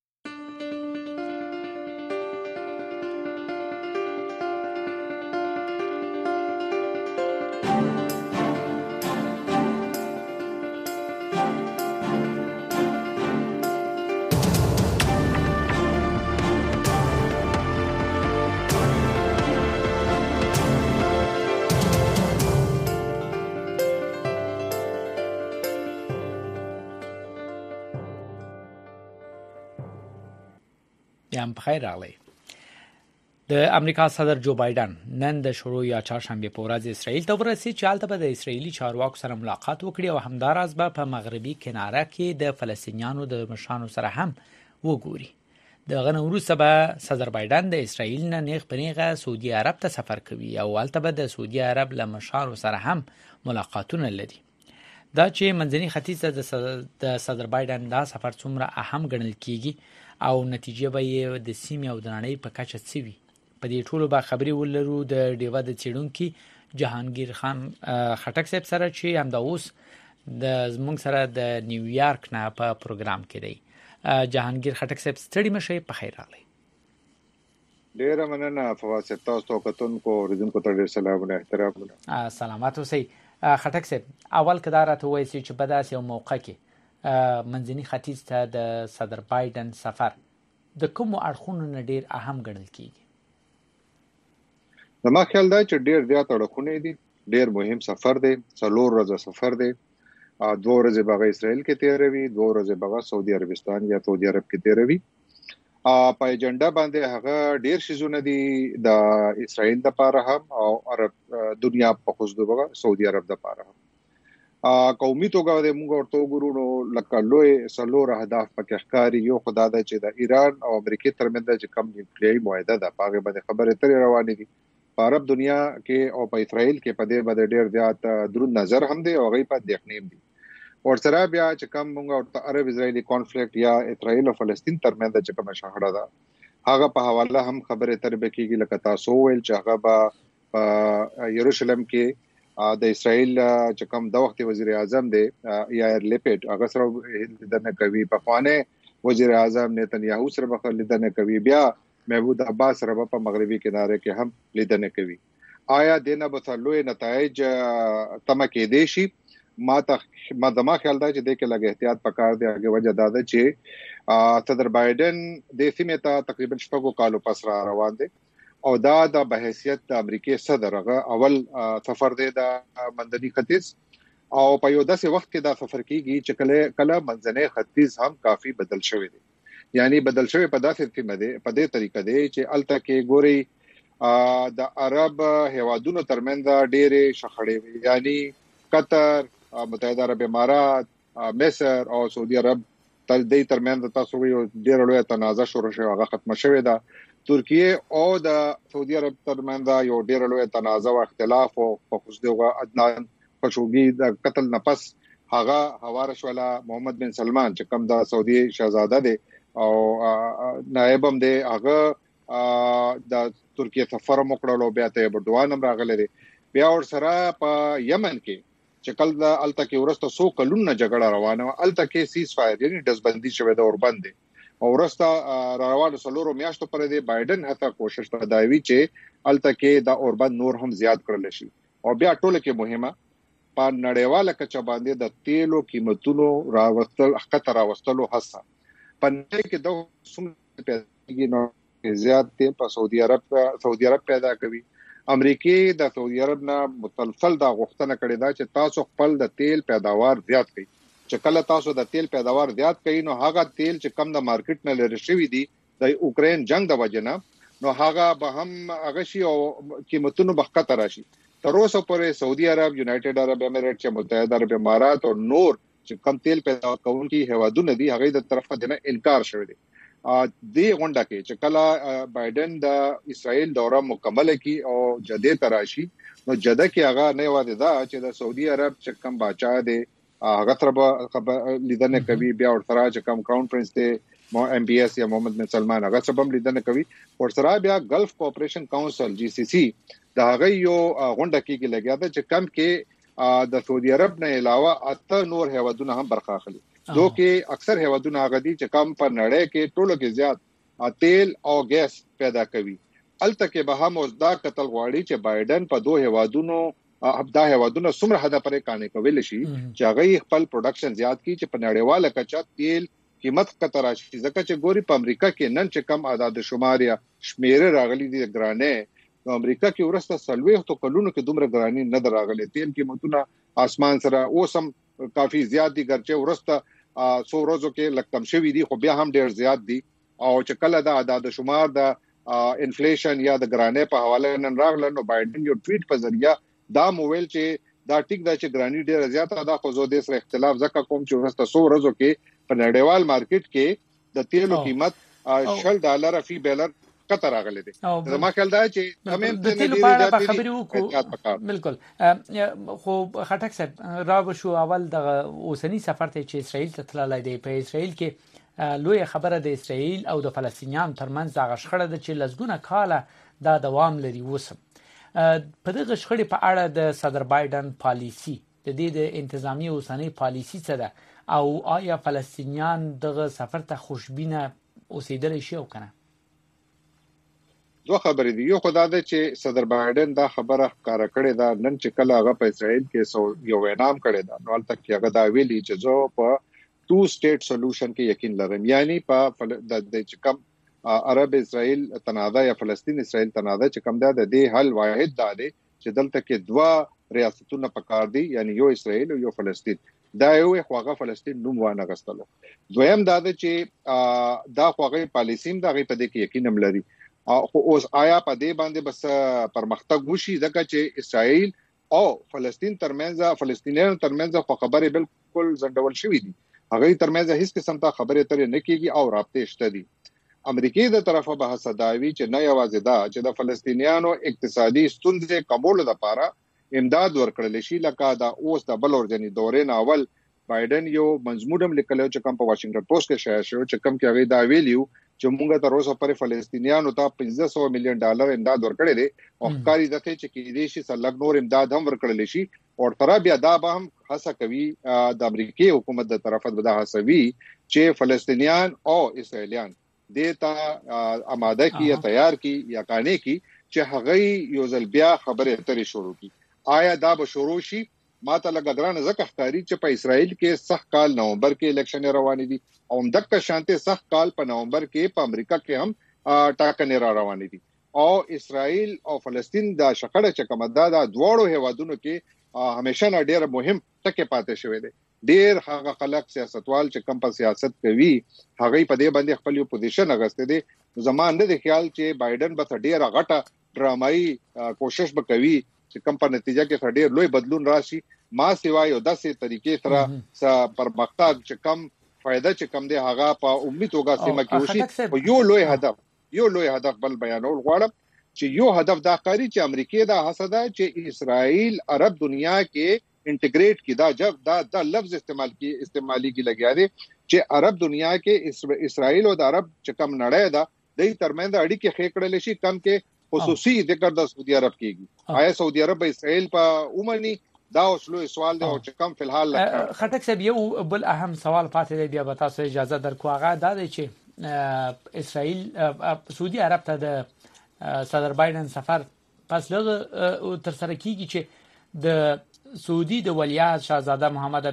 یم بخیر راغلی. د امریکا صدر جو بایدن نن د شروع یا چهارشنبه په ورځ اسرائیل ته ورسېد چې هلته به د اسرائیلي چارواکو سره ملاقات وکړي او همداراز به په مغربي کناره کې د فلسطینیانو د مشرانو سره هم وګوري. دغه نه وروسته به صدر بایدن د اسرائیل نه نیغ په نیغه سعودي عرب ته سفر کوي او هلته به د سعودي عرب له مشرانو سره هم ملاقاتونه لري. دا چې منځني ختیځ د صدر بایدن دا سفر څومره اهم ګڼل کیږي او نتیجه به یې د سیمې او د نړۍ په کچه څه وي په دې ټولو به خبرې ولرو د ډیوه د څېړونکي جهانگیر خان خټک صاحب سره چې همدا اوس د زموږ سره د نیویارک نه په پروګرام کې دی. جهانگیر خټک صاحب ستړي مشئ، په خیر راغلی. ډیره مننه فواز صاحب، تاسو کتونکو اوریدونکو ته ډیر سلامونه احترامونه. سلامات اوسئ. خټک صاحب اول که دا راته ووایئ چې په داسې یو موقع کې منځني ختیځ ته د صدر بایدن سفر د کومو اړخونو نه ډیر اهم ګڼل کیږي؟ زما خیال دی چې ډیر زیات اړخونه دي، ډیر مهم سفر دی، څلور ورځې سفر دی. دوه ورځې به اسرائیل کې تیروي، دوه ورځې به سعودي عربستان یا سعودي عرب کې تیروي. په ایجنډا باندې هغه ډیر شیزونه دي د اسرائیل لپاره هم او عرب دنیا په خصوص د سعودي عرب لپاره هم. قومي توګه د موږ ورته وګورو لکه لوی څلور اهداف پکې ښکاري. یو خو دا ده چې د ایران او امریکې ترمنځ چې کوم نیوکلیري معاهده ده په هغې باندې خبرې اترې روانې دي. په عرب دنیا کې او په اسرائیل کې په دې باندې ډېر زیات دروند نظر هم دی او هغوی په اندېښنې دي. ورسره بیا چې کوم موږ ورته عرب اسرائیلي کانفلیکټ یا اسرائیل او فلسطین ترمنځ چې کومه شخړه ده هغه په حواله هم خبرې اترې کېږي. لکه تاسو وویل چې هغه به په یروشلم کې د اسرائیل چې کوم د وخت وزیر اعظم دی یایر لیپیډ هغه سره لیدنه کوي، پخوانی وزیر اعظم نتنیاهو سره به لیدنه کوي. بیا محمود عباس سره په مغربي کناره کې هم لیدنه کوي. آیا دنه به لوی نتایج تم کې دي شي؟ ما ته ما دما خیال دا چې د کې لګ احتیاط پکار دی. هغه وجه دا ده چې صدر بایدن د سیمه ته تقریبا شپږ کالو پس را روان دي او دا د بحیثیت د امریکای صدر هغه اول سفر دی د منځني ختیځ او په یو داسې وخت کې دا سفر کیږي چې کله کله منځني ختیځ هم کافي بدل شوی دی. یعنی بدل شوی په داسې سیمه دی په دې طریقه دی چې الته کې ګوري د عرب هیوادونو ترمنځ ډېرې شخړې یعنی قطر، متحده عرب امارات، مصر او سعودي عرب تل دې ترمنځ تاسو یو ډېر لوی تنازع شروع شوی هغه ختم شوی دا. ترکیه او د سعودي عرب ترمنځ یو ډېر لوی تنازع او اختلاف او خصوص دغه عدنان خشوګي د قتل نفس هغه حواله شولا محمد بن سلمان چې کوم د سعودي شاهزاده دی او نائب هم دی هغه د ترکیه سفر موکړلو بیا ته اردوغان هم راغلی دی. بیا ور سره په یمن کې چې کله د الته کې ورسته سو کلونه جګړه روانه و الته کې سیز فایر یعنی دزبندي شوه د اوربند او ورسته روانه سلورو میاشتو پر دی بایدن هڅه کوشش پرداوي چې الته کې د اوربند نور هم زیات کړل شي او بیا ټوله کې مهمه په نړیواله کچه باندې د تیلو قیمتونو راوستل خطر راوستلو هڅه پنځه کې د سم پیداږي نو زیات تیل په سعودي عرب سعودي عرب پیدا کوي. امریکای د سعودي عرب نه مسلسل دا غوښتنه کړې ده چې تاسو خپل د تیل پیداوار زیات کړئ. چې کله تاسو د تیل پیداوار زیات کړئ نو هغه تیل چې کم د مارکیټ نه لري شوی دی د اوکرين جنگ د وجنه نو هغه به هم هغه شي او قیمتونو به خطر راشي. تر اوسه پورې سعودي عرب، یونایټډ عرب امارات، چې متحده عرب امارات او نور چې کم تیل پیدا کوونکي هوادونه دي هغه د طرفه دنه انکار شوی دی. د غونډه کې چې کله بایدن د اسرائیل دوره مکمل کی او جده تراشي نو جده کې هغه نه واده دا چې د سعودي عرب چې کم باچا دی هغه تر لیدنه کوي. بیا ورته چې کم کراون پرنس دی مو ام بي اس یا محمد بن سلمان هغه سبب لیدنه کوي. ورته بیا گلف کوآپریشن کونسل جی سی سی دا هغه یو غونډه کې لګیا ده چې کم کې د سعودي عرب نه علاوه اته نور هیوادونه هم برخه اخلي. دو کې اکثر هیوادونه هغه دي چې کم په نړۍ کې ټولو کې زیات تیل او ګیس پیدا کوي. الته کې به هم اوس دا قتل غواړي چې بایدن په دوه هیوادونو ابدا هیوادونه څومره حد پرې کانې کوي شي چې هغه خپل پروډکشن زیات کړي چې په نړیواله کچه تیل قیمت کتر شي. ځکه چې ګوري په امریکا کې نن چې کم اعداد شمار یا شمیره راغلي دي ګرانه په امریکا کې ورسته سلوي تو کلونو کې دومره ګرانی نه دراغلي. تیل قیمتونه اسمان سره اوسم کافي زیات دي ګرچه ورسته څو ورځو کې لکم شوی دي خو بیا هم ډیر زیات دي او چې کله د اعداد شمار د انفلیشن یا د ګرانه په حواله نن راغله نو بایدن یو ټویټ په ذریعہ دا موویل چې دا ټیک دا چې ګرانی ډیر زیات ده خو زه د سره اختلاف ځکه کوم چې ورسته څو ورځو کې په نړیوال مارکیټ کې د تیلو قیمت شل ډالر فی بیلر کتر راغلی دی. زما خیال دا چې همیم د تیلو په اړه په خبرې وکړو بالکل خو خټک صاحب راو شو اول د اوسنی سفر ته چې اسرائیل ته تللی دی. په اسرائیل کې لوی خبره د اسرائیل او د فلسطینیانو ترمنځ د غشخړه د چې لزګونه کاله دا دوام لري. وسم په دغه غشخړې په اړه د صدر بایدن پالیسی د دې د انتظامی اوسنی پالیسی څه ده او آیا فلسطینیان دغه سفر ته خوشبینه اوسېدل شي او کنه؟ دوه خبرې دي. یو خدای ده چې صدر بایدن دا خبره ښکارا کړې ده نن چې کله هغه په اسرائیل کې یو اعلان کړی ده نو البته کې هغه دا ویلي چې زه په ټو سټیټ سولوشن کې یقین لرم. یعنی په د چې کوم عرب اسرائیل تنازع یا فلسطین اسرائیل تنازع چې کوم ده د دې حل واحد ده چې دلته کې دوه ریاستونه پکار دي یعنی یو اسرائیل او یو فلسطین. دا یو خواغه فلسطین نوم وانه غستلو. دویم دا ده چې دا خواغه پالیسیم دا غي په دې کې یقین هم لري. خو اوس آیا په دې باندې بس پرمختګ وشي ځکه چې اسرائیل او فلسطین ترمنځ فلسطینیانو ترمنځ خو خبرې بالکل زندول شوې دي. هغه ترمنځ هیڅ قسم ته خبرې ترې نه کیږي او رابطې شته دي. امریکای د طرفه به حسداوی چې نه یوازې دا چې د فلسطینیانو اقتصادي ستونزې کمول لپاره امداد ورکړل شي لکه دا اوس د بل ورځنی دورې نه اول بایدن یو منظموم لیکلو چې کوم په واشنگټن پوسټ کې شایع شو چې کوم کې هغه دا ویلیو چې موږ ته روزه پر فلسطینیانو ته پنځه سوه میلیون ډالر امداد ورکړي دي او ښکاری دته چې کې دې شي سلګ نور امداد هم ورکړل شي او تر بیا دا به هم هڅه کوي د امریکای حکومت د طرفه به دا هڅوي چې فلسطینیان او اسرائیلیان دیتا آماده کی یا تیار کی یا کانې کی چې هغه یو ځل بیا خبره اترې شروع کی. آیا دا به شروع شي؟ ماته لږ ګرانه ځکه ښکاري چې په اسرائیل کې سخت کال نومبر کې الیکشن روانې دي او همدغه شانته سخت کال په نومبر کې په امریکا کې هم ټاکنې را روانې دي او اسرائیل او فلسطین دا شخړه چې کومه ده د دواړو هیوادونو کې همیشه نه ډېر مهم ټکی پاتې شوی دی. ډېر هغه خلک سیاستوال چې کم په سیاست کوي هغه په دې باندې خپل یو پوزیشن اغسته دي. زموږ نه د خیال چې بایدن به ډېر غټه ډرامایي کوشش وکوي چې کم په نتیجه کې ډېر لوی بدلون راشي. ما سیوا یو داسې طریقې سره پرمختګ چې کم فائدہ چې کم دی هغه په امید توګه سیمه کې وشي. او یو لوی هدف یو لوی هدف بل بیانول غواړم چې یو هدف دا ښکاري چې امریکا دا حسده چې اسرائیل عرب دنیا کې انټیګریټ کی دا جب دا دا لفظ استعمال کی استعمالی کی لګیا دي چې عرب دنیا کې اسرائیل او د عرب چې کم نړۍ دا د ترمنځ اړیکې خېکړل شي کم کې خصوصي ذکر د سعودي عرب کېږي. آیا سعودي عرب اسرائیل په اومني دا اوسلو سوال دی او چې کم فلحال خټک صاحب یو بل اهم سوال پاتې دی بیا به تاسو اجازه درکو. هغه دا دی چې اسرائیل سعودي عرب ته د صدر بایدن سفر پس لږ تر سره کیږي چې د سعودي د ولیعهد شاهزاده محمد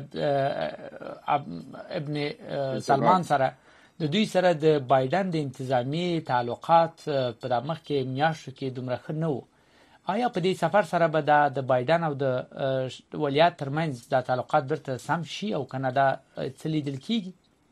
ابن سلمان سره د دوی سره د بایدن د انتظامی تعلقات په دماغ کې میاشتو کې دومره ښه نه وو. آیا په دې سفر سره به د بایدن او د ولیعهد ترمنځ د تعلقات برته سم شي او کنه دا څه لیدل کیږي؟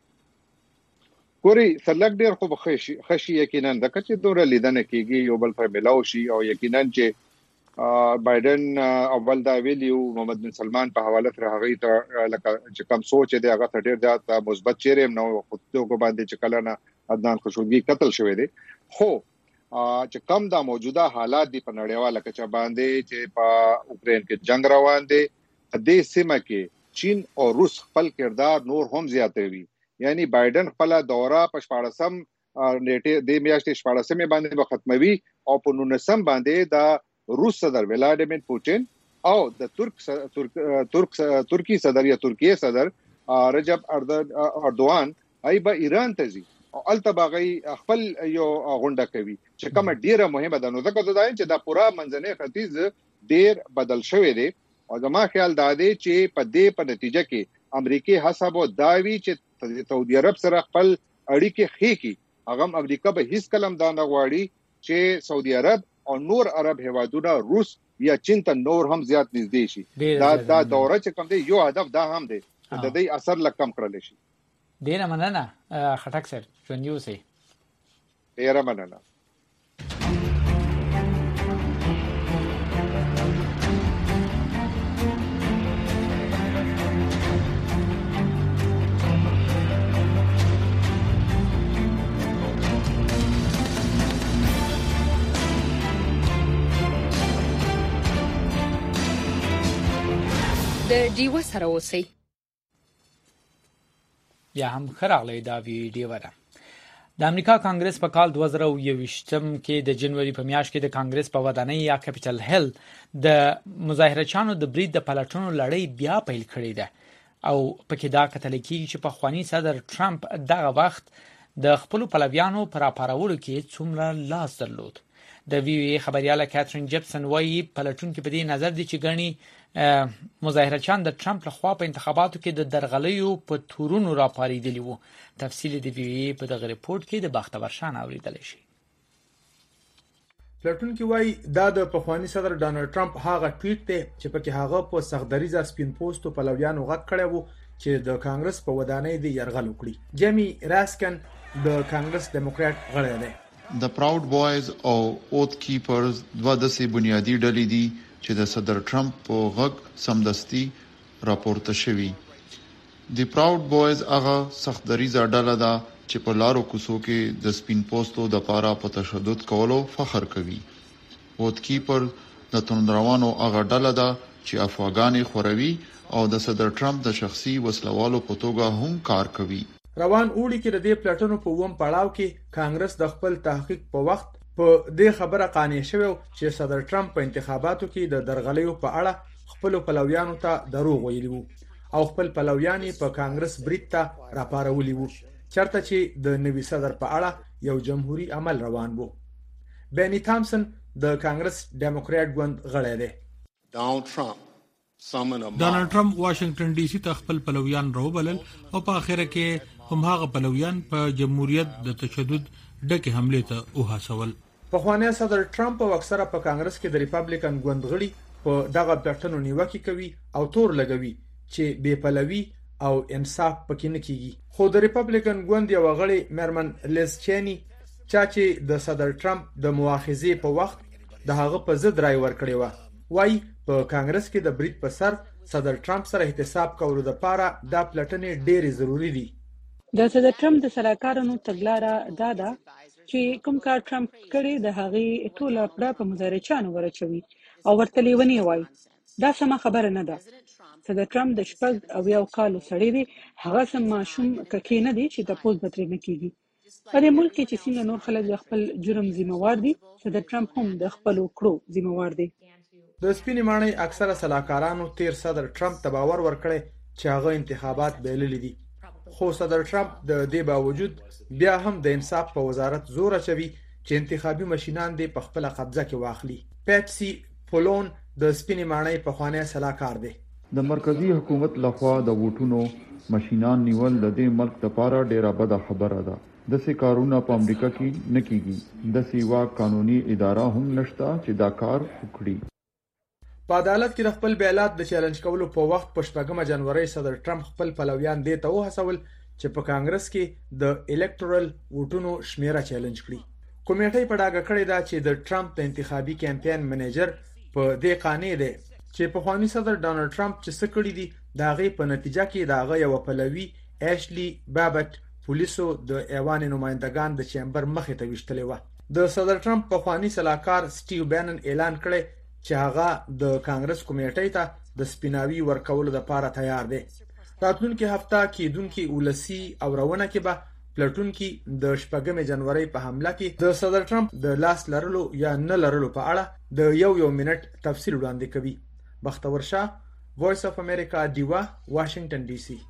ګوري سلک ډیر خو بخښي خشي یقینا د کچې دوره لیدنه کیږي یو بل په ملاو شي او یقینا چې بایدن اول دا ویلیو محمد بن سلمان په حواله تر هغه ته لکه چې کم سوچ دی هغه ډیر زیات مثبت چیرې نو خودتو کو باندې چې کله نه عدنان خشوګي قتل شوی دی. خو چې کم دا موجوده حالات دی په نړیواله کچه باندې چې په اوکرين کې جنگ روان دی د سیمه کې چین او روس خپل کردار نور هم زیاتوي. یعنی بایدن خپل دوره په شپاړسم نیټه د میاشتې شپاړسمه باندې ختموي او په نولسم باندې دا روس صدر ولادیمیر پوتین او د ترک ترک ترک ترکی صدر یا ترکیه صدر رجب اردوغان ای به ایران ته ځي او التباغي خپل یو غونډه کوي چې کومه ډیره مهمه ده. نو ځکه دا چې دا پورا منځنی ختیځ ډیر بدل شوی دی او زما خیال دا دی چې په دې په نتیجه کې امریکای حساب او داوی چې سعودي عرب سره خپل اړیکې خې کی هغه امریکا به هیڅ کلم دا نه غواړي چې سعودي عرب او نور عرب هیوادونه روس یا چین ته نور هم زیات نږدې شي. دا دا دوره چې کوم دی یو هدف دا هم دی چې د دې اثر لکم کړل شي. ډیره مننه خټک صاحب ژوند یو سي. ډیره مننه. د ډیوه سره اوسئ. یا هم خراغلی دا ویډیو ده. د امریکا کانګرس په کال دوه زره یوویشتم کې د جنوري په میاشت کې د کانګرس په ودانۍ یا کیپټل هیل د مظاهرچیانو د برید د پلټونو لړۍ بیا پیل کړې ده او پکې دا کتل کېږي چې په خواني صدر ټرمپ دغه وخت د خپل پلویانو پر اپارولو کې څومره لاس درلود. د وی وی خبرياله کاترین جپسن وايي پلټون کې په دې نظر دي چې غني مظاهرچیان د ټرمپ لخوا په انتخاباتو کې د درغلیو په تورونو راپاریدلی وو. تفصیل د وی وی په دغه ریپورت کې د بختور شان اوریدل شي. پلټون کې وايي دا د پخوانی صدر ډانلډ ټرمپ هغه ټویټ دی چې پکې هغه په سختدریزه سپین پوسټو پلویانو غږ کړی وو چې د کانګرس په ودانۍ د يرغل وکړي. جیمی راسکن د کانګرس ډیموکرات غړی دی. د پراود بوایز او اوت کیپرز دوه داسې بنیادی ډلې دي چې د صدر ټرمپ په غږ سمدستي راپورته شوي. د پراود بوایز هغه سختدریزه ډله ده چې په لارو کوڅو کې د سپین پوسټو د پاره په تشدد کولو فخر کوي. اوت کیپر د توندروانو هغه ډله ده چې افغاني خوروي او د صدر ټرمپ د شخصي وسلوالو په توګه هم کار کوي. روان اوړي کې د دې پلاتونو په ووم پړاو کې کانګرس د خپل تحقیق په وخت په دې خبره قانع شوی چې صدر ټرمپ په انتخاباتو کې د درغلیو په اړه خپل پلویانو ته دروغ ویلي وو او خپل پلویان په کانګرس بریټ ته راپارولي وو. چرته چې د نوي صدر په اړه یو جمهوریت عمل روان وو. بینی تامسن د کانګرس ډیموکرات ګوند غړی دی. ډانلډ ټرمپ واشنگټن ډي سي ته خپل پلویان راوبلل او په اخره کې هم هغه پلویان په جمهوریت د تشدد ډکه حمله ته وهڅول. پخوانی صدر ټرمپ او اکثره په کانګرس کې د ریپابلیکن ګوند غړي په دغه پټنو نیوکه کوي او تور لګوي چې بې پلوي او انصاف پکې نه کیږي. خو د ریپابلیکن ګوند یو غړي مرمن لیز چینی چا چې د صدر ټرمپ د مؤاخذې په وخت د هغه په ضد رای ورکړی و، وایي په کانګرس کې د برید په سر صدر ټرمپ سره احتساب کولو لپاره دا پلټنې ډېرې ضروری دي. د صدر ټرمپ د سلاکارانو تګلاره دا ده چې کوم کار ټرمپ کړی د هغې ټوله پړه په مزارچانو ورچوي او ورته لیونی وایي. دا سمه خبره نه ده. صدر ټرمپ د شپږ او یو کالو سړی دی، هغه سم ماشوم ککې نه دی چې تپوس به ترې نه کېږي. په دې ملک کې چې څنګه نور خلک د خپل جرم ذمہوار دي، صدر ټرمپ هم د خپلو کړو ذمہوار دی. د سپینې ماڼۍ اکثره سلاکارانو تیر صدر ټرمپ ته باور ورکړی چې هغه انتخابات بایللي دي، خو صدر ټرمپ د دې باوجود بیا هم د انصاف په وزارت زور اچوي چې انتخابي ماشینان دې په خپله قبضه کې واخلي. پیپسي پولون د سپینې ماڼۍ پخوانی سلاکار دی. د مرکزی حکومت لخوا د ووټونو ماشینان نیول د دې ملک لپاره ډیره بده خبره ده. داسې کارونه په امریکا کې نه کیږي. داسې یوه قانوني اداره هم نشته چې دا کار وکړي. په عدالت کې د خپل بیانات د چیلنج کولو په وخت په شپږمه جنوري صدر ټرمپ خپل پلویان دې ته وهڅول چې په کانګرس کې د الکټورل ووټونو شمیره چیلنج کړي. کمیټې په ډاګه کړې ده چې د ټرمپ د انتخابي کمپاین منیجر په دې قانع دی چې پخوانی صدر ډانلډ ټرمپ چې څه کړي دي د هغې په نتیجه کې د هغه یوه پلوي ایشلی بابټ پولیسو د ایوان نمائندگان د چیمبر مخې ته وشتلې وه. د صدر ټرمپ پخوانی سلاکار سټیو بینن اعلان کړی چې هغه د کانګرس کمیټې ته د سپیناوي ورکولو لپاره تیار دی. راتلونکي هفته کېدونکي ولسي اورونه کې به پلټونکي د شپږمې جنوري په حمله کې د صدر ټرمپ د لاس لرلو یا نه لرلو په اړه د یو یو منټ تفصیل وړاندې کوي. بختور شاه، وایس اف امریکا، دیوا، واشنگټن ډي سي.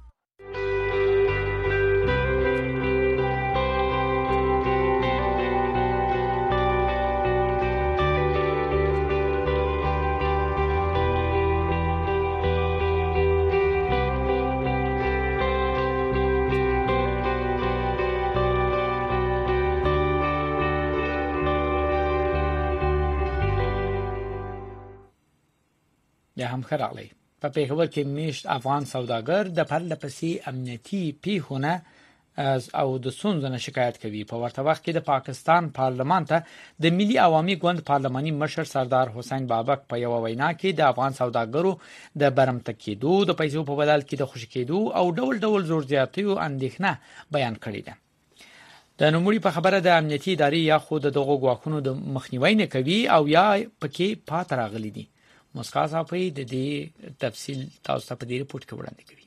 یا هم خراغلی په پیښور کې میشت افغان سوداګر د پرله پسې امنیتي پیښونه او د ستونزو نه شکایت کوي. په ورته وخت کې د پاکستان پارلمان ته د ملي عوامي ګوند پارلماني مشر سردار حسین بابک په یو وینا کې د افغان سوداګرو د برمته کېدو، د پیسو په بدل کې د خوشي کېدو او ډول ډول زور زیاتیو اندېښنه بیان کړې ده. د نوموړي په خبره د امنیتي ادارې یا خو د دغو ګواښونو د مخنیوي نه کوي او یا پکې پات راغلي دي. مسکا صافی د دې تفصیل تاسو ته په دې ریپورت کې وړاندې کوي.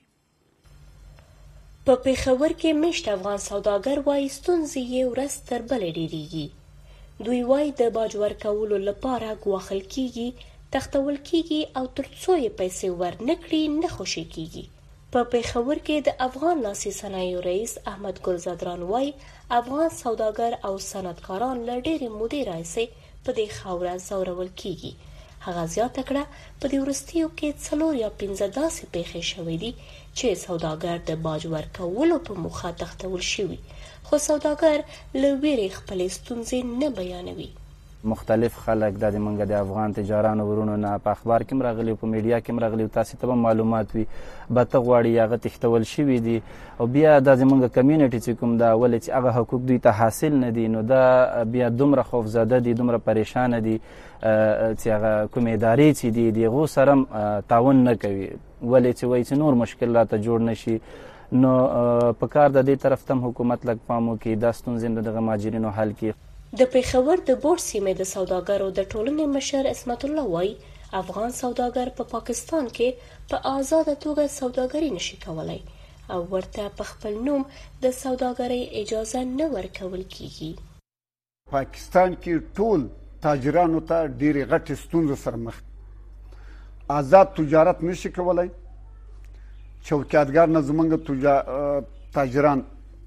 په پیښور کې میشت افغان سوداګر وايي ستونزې یې ورځ تر بلې ډېرېږي. دوی وايي د باج ورکولو لپاره ګواښل کېږي، تختول کېږي او تر څو یې پیسې ورنکړي نه خوشي کېږي. په پیښور کې د افغان لاسي صنایعو رئیس احمد ګل زدران وايي افغان سوداګر او صنعتکاران له ډېرې مودې راهیسې په دې خاوره ځورول کېږي. هغه زیاته کړه په دې وروستیو کې څلور یا پنځه داسې پیښې شوې دي چې سوداګر د باج ورکولو په موخه تختول شوي، خو سوداګر له ویرې خپلې ستونزې نه بیانوي. مختلف خلک د منګه د افغان تجارانو ورونو نه په اخبار کې راغلي او په میډیا کې راغلي، تاسو ته معلومات وي به ته غواړي هغه تختول شوي دي او بیا د زمونږ کمیونټي چې کوم دا ولې چې هغه حقوق دوی ته حاصل نه دي، نو دا بیا دومره خوفزده دي، دومره پریشان دي چې هغه کوم ادارې چې دي دغه سره تعاون نه کوي، ولې چې وایي چې نور مشکلات جوړ نشي. نو په کار د دې طرف ته حکومت لږ پام وکړي، دا ستونزې د مهاجرینو حل کړي. د پیښور د بورډ سیمې د سوداګرو د ټولنې مشر اسمت الله وايي افغان سوداګر په پا پاکستان کې په آزاده توګه سوداګري نشي کولای او ورته په خپل نوم د سوداګرۍ اجازه نه ورکول کیږي. پاکستان کې ټول تاجرانو ته ډېرې غټې ستونزې سره مخ، آزاد تجارت نشي کولای، چوکیدګار نه زمونږ تاجران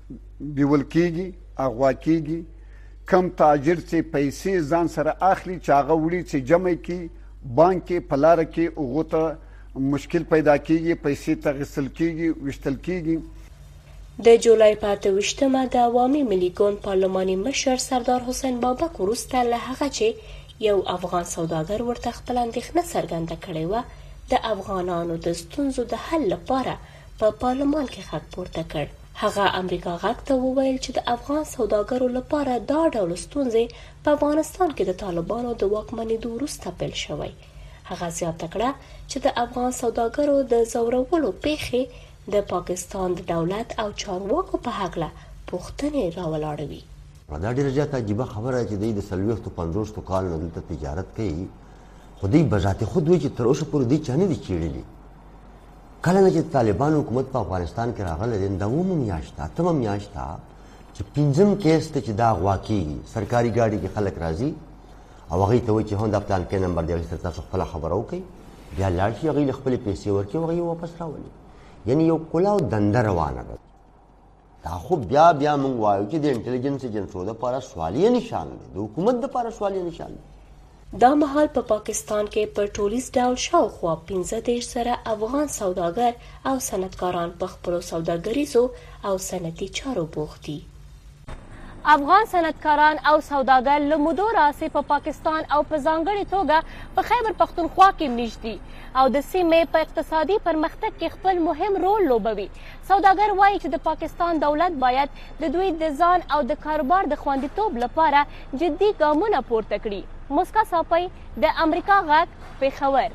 بیول کیږي اغوا کیږي کم تاجر چې پیسې ځان سره اخلي چې هغه وړي چې جمع کی بانک کې پلار کې هغه ته مشکل پیدا کیږي پیسې تغسل کیږي وشتل کیږي د جولای په اته ویشتمه د عوامي ملي ګوند پارلماني مشر سردار حسین بابک وروسته له هغه چې یو افغان سوداګر ورته خپل اندېښنه څرګنده کړې وه د افغانانو د ستونزو د حل لپاره په پارلمان کې غږ پورته کړ. هغه امریکا غږ ته وویل چې د افغان سوداګرو لپاره دا ډول ستونزې په افغانستان کې د طالبانو د واکمنېدو وروسته پیل شوی. هغه زیاته کړه چې د افغان سوداګرو د ځورولو پیښې د پاکستان د دولت او چارواکو په هکله پوښتنې راولاړوي. دا ډېره زیاته عجیبه خبره چې دوی د څلوېښتو پنځوسو کالو نه دلته تجارت کوي خو دوی بذات خود وایي چې تر اوسه پورې دوی چا نه دي څېړلي. کله نه چې طالبانو حکومت په افغانستان کې راغلی دی دا اوومه میاشت ده اتمه میاشت ده چې پنځم کیس ته چې دا اغوا کېږي سرکاري ګاډي کې خلک راځي او هغوی ته وایي چې هو دا پلان کې نمبر دی هغې سره تاسو خپله خبره وکړئ بیا لاړ شي هغوی له خپلې پیسې ورکړي او هغوی واپس راولي. یعنی یو کلاو دنده روانه ده. دا خو بیا بیا موږ وایو چې د انټلیجنس ایجنسو دپاره سوالیه نشان دی د حکومت دپاره سوالیه نشان دی. دا مهال په پا پاکستان کې په ټولیز ډول شاوخوا پنځه دېرش سره افغان سوداګر او صنعتکاران په خپلو سوداګریزو او صنعتي چارو بوخت دي. افغان صنعتکاران او سوداګر له مودو راهیسې په پاکستان او په ځانګړې توګه په خیبر پښتونخوا کې میشت دي او د سیمې په اقتصادي پرمختګ کې خپل مهم رول لوبوي. سوداګر وایي چې د پاکستان دولت باید د دوی د ځان او د کاروبار د خوندیتوب لپاره جدي ګامونه پورته کړي. مسکا صاپی د امریکا غږ پیښور.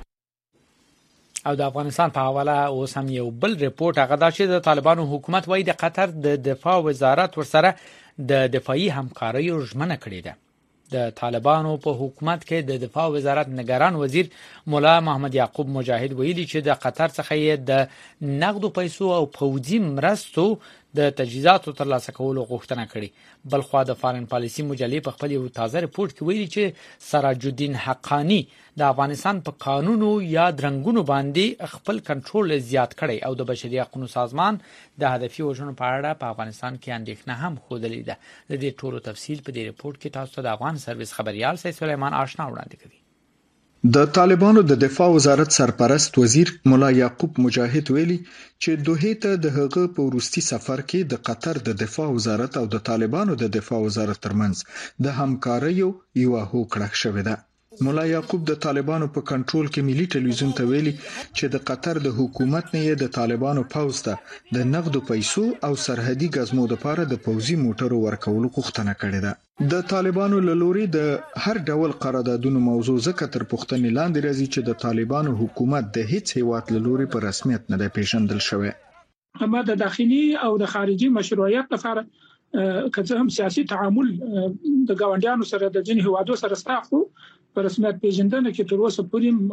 او د افغانستان په حواله اوس هم یو بل ریپورت هغه دا چې د طالبانو حکومت وایي د قطر د دفاع وزارت ورسره د دفاعي همکارۍ ژمنه کړې ده. د طالبانو په حکومت کې د دفاع وزارت نگران وزیر مولا محمد یعقوب مجاهد ویلي چې د قطر څخه د نقدو پیسو او پوځي مرستو د تجهیزاتو ترلاسه کولو غوښتنه کړې. بلخوا د فارن پالیسي مجلې په خپل یو تازه ریپورت کې ویلي چې سراج الدین حقانی د افغانستان په قانونو یا درنګونو باندې خپل کنټرول زیات کړي او د بشري حقوقو سازمان د هدفي وژنو په اړه په افغانستان کې اندېښنه هم ښودلې ده. د دې ټولو تفصیل په دې ریپورت کې تاسو ته د افغان سرویس خبريال سید سلیمان آشنا وړاندې کوي. د طالبانو د دفاع وزارت سرپرست وزیر مولا یعقوب مجاهد ویلي چې دوحې ته د هغه په وروستي سفر کې د قطر د دفاع وزارت او د طالبانو د دفاع وزارت ترمنځ د همکاریو یو هوکړه شوې ده. مولا یعقوب د طالبانو په کنټرول کې ملي ټلویزیون ته ویلي چې د قطر د حکومت نه د طالبانو پوځ ته د نقدو پیسو او سرحدي غزمو لپاره د پوځي موټرو ورکولو غوښتنه کړې ده. د طالبانو له لوري د هر ډول قراردادونو موضوع ځکه تر پوښتنې لاندې راځي چې د طالبانو حکومت د هیڅ هیواد له لوري په رسمیت نه دی پیژندل شوی. اما د داخلي او د خارجي مشروعیت لپاره که هم سیاسي تعامل د ګاونډیانو سره د ځینې هیوادو سره ستاسو په رسمیت پیژندنه کې تر اوسه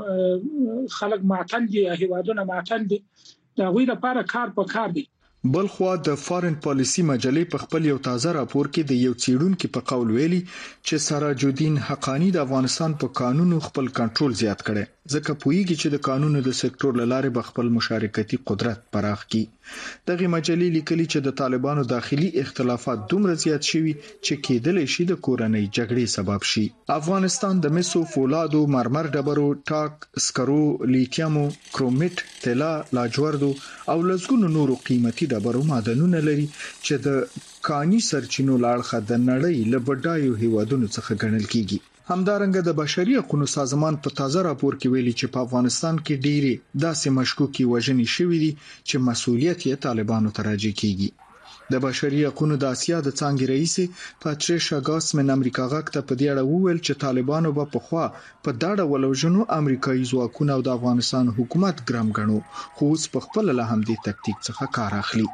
پورې خلک معطل دي یا هیوادونه معطل دي. دا غوړي لپاره کار په کار دي. بلخوا د فارن پالیسي مجلې په خپل یو تازه راپور کې د یو څېړونکو په قول ویلي چې سراج الدین حقانی د افغانستان په قانونو خپل کنټرول زیات کړي ځکه پوهیږي چې د قانونو د سکتور لاره به خپل مشارکتي قدرت پراخ کړي. دغه مجلې لیکلي چې د طالبانو داخلي اختلافات دومره زیات شوي چې کېدلی شي د کورنۍ جګړې سبب شي. افغانستان د مسو، فولادو، مرمر ډبرو، ټاک، سکرو، لیتیوم، کرومیټ، طلا، لاجوردو او لزګونو نورو قیمتي ډبرو معدنونه لري چې د کاني سرچینو لاړخه د نړۍ له بډایو هیوادونو څخه ګڼل کیږي. همدارنګه د بشري حقوقو سازمان په تازه راپور کې ویلي چې په افغانستان کې ډېری داسې مشکوکي وژنې شوې دي چې مسؤلیت یې طالبانو ته راجع کیږي. د بشري حقوقو د اسیا د څانګې رئیس پاتریشا ګاسمن امریکا غږ ته په دې اړه وویل چې طالبانو به پخوا په دا ډول وژنو امریکایي ځواکونه او د افغانستان حکومت ګرم ګڼو خو اوس په خپل له همدې تکتیک څخه کار اخلي.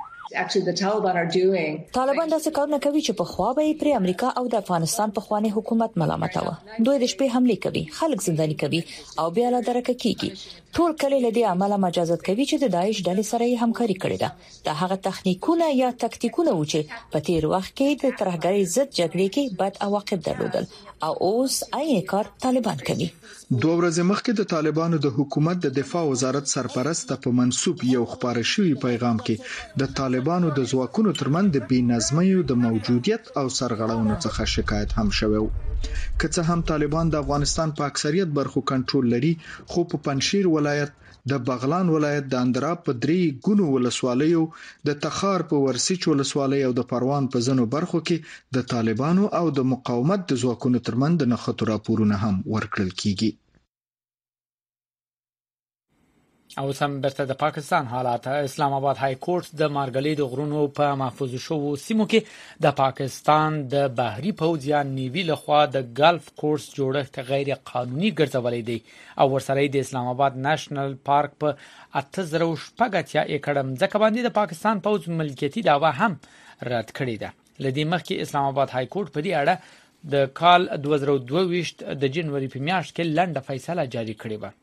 طالبان داسې کارونه کوي چې په خوا به پر امریکا او د افغانستان په خواني حکومت ملامتوي. دوی د شپې حمله کوي، خلک زنداني کوي او بیا لا درکه کیږي. ټول کله لدی عمله مجازات کوي چې د داعش ډلې سره یې همکاري کړې ده. دا هغه تخنیکونه یا تکتیکونه و چې په تیر وخت کې د ترهګرۍ ضد جګړې کې بد عواقب درلودل او اوس عین کار طالبان کوي. دوه ورځې مخکې د طالبانو د حکومت د دفاع وزارت سرپرست په منسوب یو خبره شوی پیغام کې د طالبان طالبانو د ځواکونو ترمنځ د بې نظمیو د موجودیت او سرغړونو څخه شکایت هم شوی و. که څه هم طالبان د افغانستان په اکثریت برخو کنټرول لري، خو په پنجشیر ولایت، د بغلان ولایت، د اندراب په درې ګونو ولسوالیو، د تخار په ورسیچ ولسوالۍ او د پروان په ځینو برخو کې د طالبانو او د مقاومت د ځواکونو ترمنځ د نښتو راپورونه هم ورکړل کیږي. او سم برته د پاکستان حالات. اسلام آباد های کورټ د مارګلې د غرونو په محفوظ شوو سیمو کې د پاکستان د بحري پوځ یا نیوی لخوا د ګلف کورس جوړښت غیر قانوني ګرځولې دی او ورسره د اسلام آباد نېشنل پارک په اته زره شپږ اتیا ایکړم ځکه باندې د پاکستان پوځ ملکیتي دعوه هم رد کړې ده. لدې مخکې اسلام آباد های کورټ په دې اړه د کال دوه زره دوه ویشت د جنوري په میاشت کې لنډه فیصله جاری کړې و.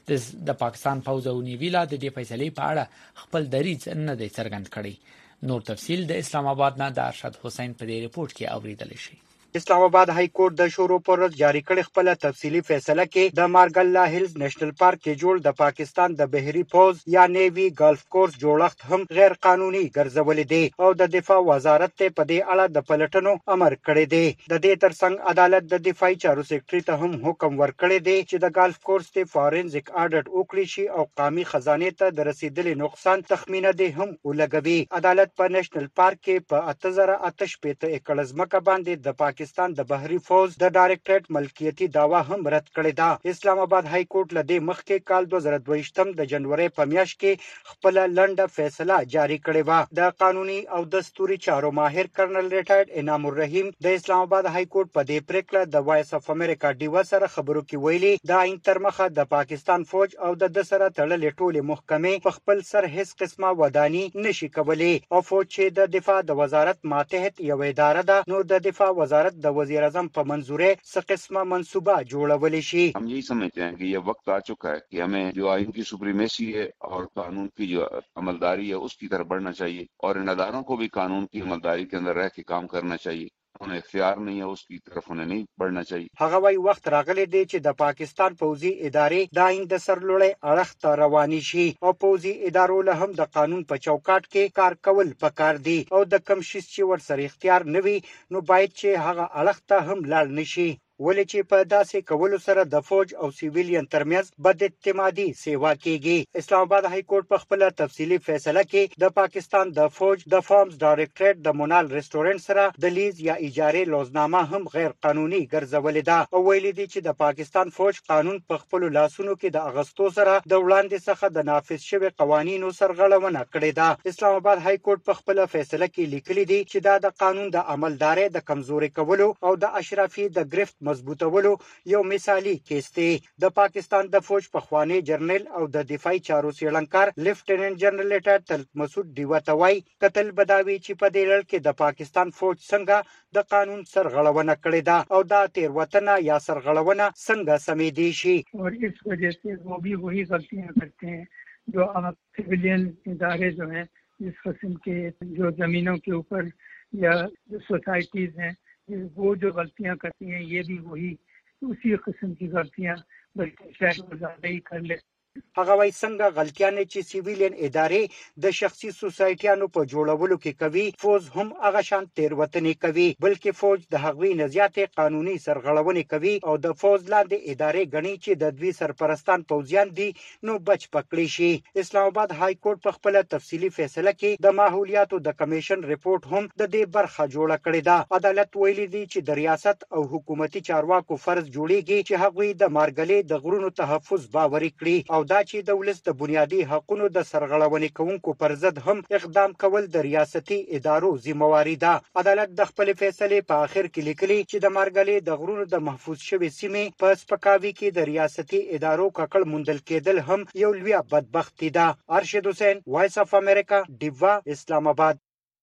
د پاکستان پوځ او نیوی لا د دې فیصلې په اړه خپل دریځ نه دی څرګند کړی. نور تفصیل د اسلام آباد نه د ارشد حسین په دې ریپورت کې اوریدل شي. اسلام آباد های کورټ د شروع پر ورځ جاری کړي خپل تفصیلی فیصله کې د مارګلا هیلز نېشنل پارک کې جوړ د پاکستان د بحري پوز یا نیوی ګلف کورس جوړښت هم غیر قانوني ګرځولې دی او د دفاع وزارت ته په دې اړه د پلټنو امر کړی دی. د دې ترڅنګ عدالت د دفاعي چارو سیکرټري ته هم حکم ورکړی دی چې د ګلف کورس ته فورنزیک اډټ وکړي شي او قومي خزانه ته د رسیدلې نقصان تخمینه دی هم ولګوي. عدالت په نېشنل پارک کې په اته زره اته شپږ ایکړ ځمکه باندې د پاکستان د بحري فوز د ډایریکټریټ ملکیتي داوا هم رد کړی دا. اسلام آباد های کورټ لدې مخکې کال دوه زره دوه ویشت د جنوري په میاشت کې خپل لنډه فیصله جاری کړې و. د قانوني او دستوري چارو ماهر کرنل ریټایرډ انعام الرحیم د اسلام آباد های کورټ په دې پریکړه د وایس اف امریکا ډیوا سره خبرو کې ویلي د عین تر مخه د پاکستان فوج او د سره تړلې ټولې محکمې په خپل سر هیڅ قسمه ودانی نشي کولی او فوج چې د دفاع د وزارت ماتحت یو اداره ده نو د دفاع وزارت د وزیر اعظم په منظوره څه قسمه منصوبه جوړولې شي. हम यही समझते हैं कि यह वक्त आ चुका है कि हमें जो आइन की सुप्रीमेसी है और कानून की जो अमलदारी है उसकी तरफ बढ़ना चाहिए और इन अदारों को भी कानून की अमलदारी के अंदर रह के काम करना चाहिए. उन्हें اختیار नहीं है उसकी तरफ उन्हें नहीं बढ़ना चाहिए. هغه وايي وخت راغلی دی چې د پاکستان پوځي ادارې د عین د سرلوړې اړخ ته رواني شي او پوځي ادارو له هم د قانون په چوکاټ کې کار کول پکار دي او د کم شي چې ورسره اختیار نوي نو باید چې هغه اړخ ته هم لاړ نشي. ولې چې په داسې کولو سره د فوج او سیویلین ترمنځ بد اعتمادي سیوا کیږي. اسلام آباد های کورټ په خپل تفصیلی فیصله کې د پاکستان د فوج د فارمز ډایریکټریټ د مونال ریسټورانټ سره د لیز یا اجارې لوزنامه هم غیر قانوني ګرځولې ده او ویلي دي چې د پاکستان فوج قانون په خپل لاسونو کې د اغستو سره د وړاندې څخه د نافذ شوی قوانینو سرغړونه کړې ده. اسلام آباد های کورټ په خپل فیصله کې لیکلي دي چې دا د قانون د عملدارۍ د کمزوري کولو او د اشرافي د گرفت مضبوطولو یو مثالی کیس دی. د پاکستان د فوج پخوانی جرنیل او د دفاعي چارو سیړنکار لیفټیننټ جنرال لیټر تل مسعود دیوتوي قتل بداوی چې په دې لړ کې د پاکستان فوج څنګه د قانون سرغړونه کړې ده او دا تیروتنه یا سرغړونه څنګه سمیدي شي. اور اس وجہ سے وہ بھی وہی غلطیاں کرتے ہیں جو سیویلین ادارے جو ہیں اس قسم کے جو زمینوں کے اوپر یا سوسائٹیز ہیں وہ جو غلطیاں کرتی ہیں یہ بھی وہی اسی قسم کی غلطیاں بلکہ شاید زیادہ ہی کر لیتے. هغه وایي څنګه غلطیانه چې سیویلین ادارې د شخصي سوسایټیانو په جوړولو کې کوي فوج هم هغه شان تیروتنې کوي بلکې فوج د هغوی نه زیاتې قانوني سرغړونې کوي او د فوج لاندې ادارې ګڼي چې د دوی سرپرستان پوځیان دي نو بچ پکړي شي. اسلام آباد های کورټ په خپل تفصیلی فیصله کې د ماحولیاتو د کمیشن ریپورت هم د دې برخه جوړه کړې ده. عدالت ویلي دی چې د ریاست او حکومتي چارواکو فرض جوړیږي چې هغوی د مارګلې د غرونو تحفظ باوري کړي او دا چې د ولس د بنیادي حقوقو د سرغړونې کوونکو پر ضد هم اقدام کول د ریاستي ادارو ذمہواری ده. عدالت د خپل فیصلې په اخر کې لیکلي چې د مارګلې د غرونو د محفوظ شوی سیمې په سپکاوي کې د ریاستي ادارو ککړ موندل کېدل هم یو لوی بدبختی ده. ارشد حسین، وایس اف امریکا، ډیوا، اسلام آباد.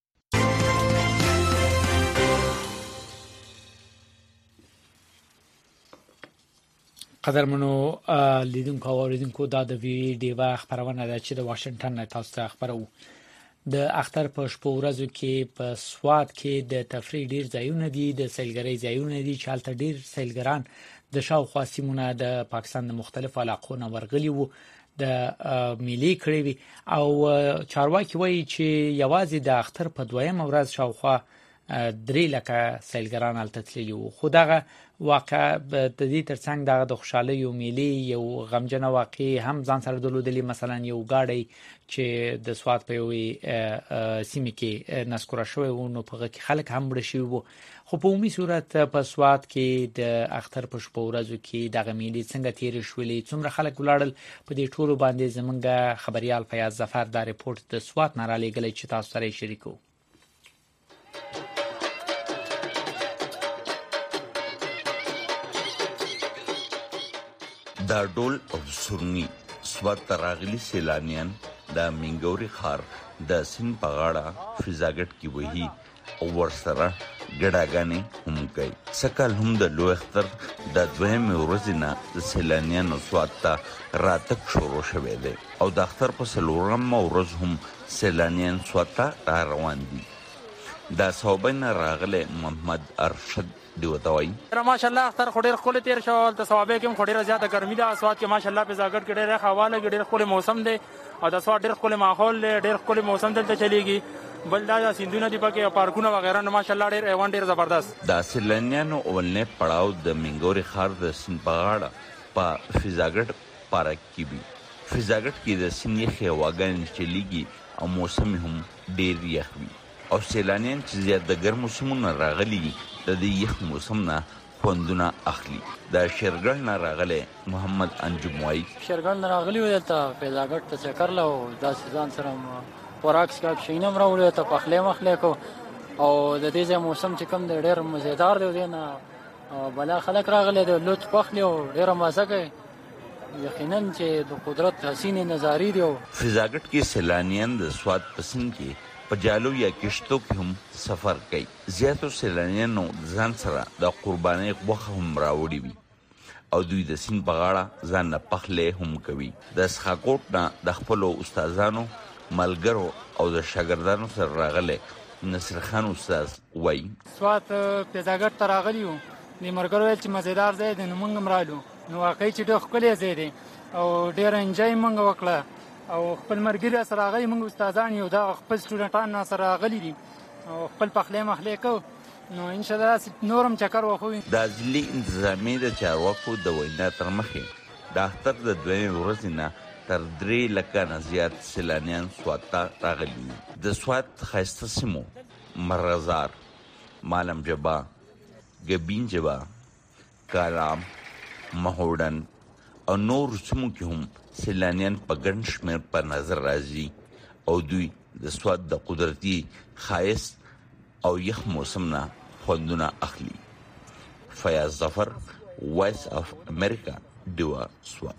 قدرمنو لیدونکو او اوریدونکو دا د وی ډیوا خبرونه ده چې د واشنگټن نه تاسو ته خبرو. د اختر په شپو ورځو کې په سواد کې د تفریح ډیر ځایونه دي، د سیلګرۍ ځایونه دي چې هلته ډیر سیلګران د شاوخوا سیمونه د پاکستان د مختلفو علاقو نه ورغلي وو. د ملي کړی وي او چارواکي وایي چې یوازې د اختر په دویم ورځ شاوخوا درې لکه سیلګران هلته تللي وو خو دغه واقع د دې ترڅنګ دغه د خوشحالۍ یو ملي یو غمجنه واقع هم ځان سره درلودلې مثلا یو ګاډی چې د سوات په یوې سیمې کې نسکوره شوی و نو په هغه کې خلک هم مړه شوي وو خو په عمومي صورت په سوات کې د اختر په شپو ورځو کې دغه ملي څنګه تېرې شولې څومره خلک ولاړل په دې ټولو باندې زموږ خبريال فیاض ظفر دا رپورټ د سوات نه رالیږلی چې تاسو سره یې شریکو دا ډول او سورني سوات راغلي سیلانیان د منګوري خار د سین په غاړه فضاګټ کې وਹੀ او ورسره ګډاګانې هم کوي سکل هم د لوی اختر د دویم ورځې نه د سیلانیانو سوات ته راتګ شروع شوی دی او د اختر په څلورم ورځ هم سیلانیان سوات ته روان دي دا صوبین راغله محمد ارشد دیوتاوي ماشاءالله اختر خډیر خپل تیر شو د ثوابه کې خډیر زیاته ګرمي ده اسواد کې ماشاءالله په زاګر کې ډېر حواله ډېر خپل موسم دی او د اسواد ډېر خپل ماحول ډېر خپل موسم دلته چلیږي بل دا سیندونه دی پکې پارکونه وغیرہ ماشاءالله ډېر ایوان ډېر زبردست د سیلانیانو اولنې پړاو د منګوري خار د سین پغاړه په فضاګټ پارک کې وي فضاګټ کې د سینې خواګان چلیږي او موسم هم ډېر یخ وي او سیلانیان چې زیات د ګرمو سیمونو راغلي د دې یخ موسم نه خوندونه اخلي د شیرګل نه راغله محمد انجم وای شیرګل نه راغلی و دلته فضاګټ ته چکر له دا سیزان سره خوراک سکا شینم راوړی ته پخلې مخلې کو او د دې موسم چې کوم د ډېر مزیدار دی نه بلا خلک راغلي د لوت پخلې او ډېر مزه کوي یقینا چې د قدرت حسین نظاری دی فضاګټ کې سیلانیان د سواد پسند کې په جالو یا کشتو کې هم سفر کوي زیاتو سیلانیانو ځان سره د قربانۍ غوښه هم راوړي وي او دوی د سین په غاړه ځان نه پخلې هم کوي د سخاکوټ نه د خپلو استادانو ملګرو او د شاګردانو سره راغله نصر خان استاد وای سوات فضاګټ ته راغلی و د مرګرو ویل چې مزیدار ځای دی نو موږ هم رالو نو واقعي چې ډېر ښکلی ځای دی او ډېر انجوی موږ وکړه او خپل مرګري سره راغلي موږ استادان یو دا خپل سټوډنټان سره راغلي دي او خپل پخلې مخلې کو نو ان شاء الله نورم چکر وخوي د ځلي انتظامی د چارواکو د وینا تر مخې د اختر د دویم ورځې نه تر درې لکه نه زیات سیلانیان سوات ته راغلي د سوات ښایسته سیمو مرغزار مالم جبا ګبین جبا کارام مهوډن او نور سیمو کې هم سیلانیان په ګڼ شمېر په نظر راځي او دوی د سوات د قدرتي ښایست او یخ موسم نه خوندونه اخلي فیاض ظفر وایس اف امریکا ډیوا سوات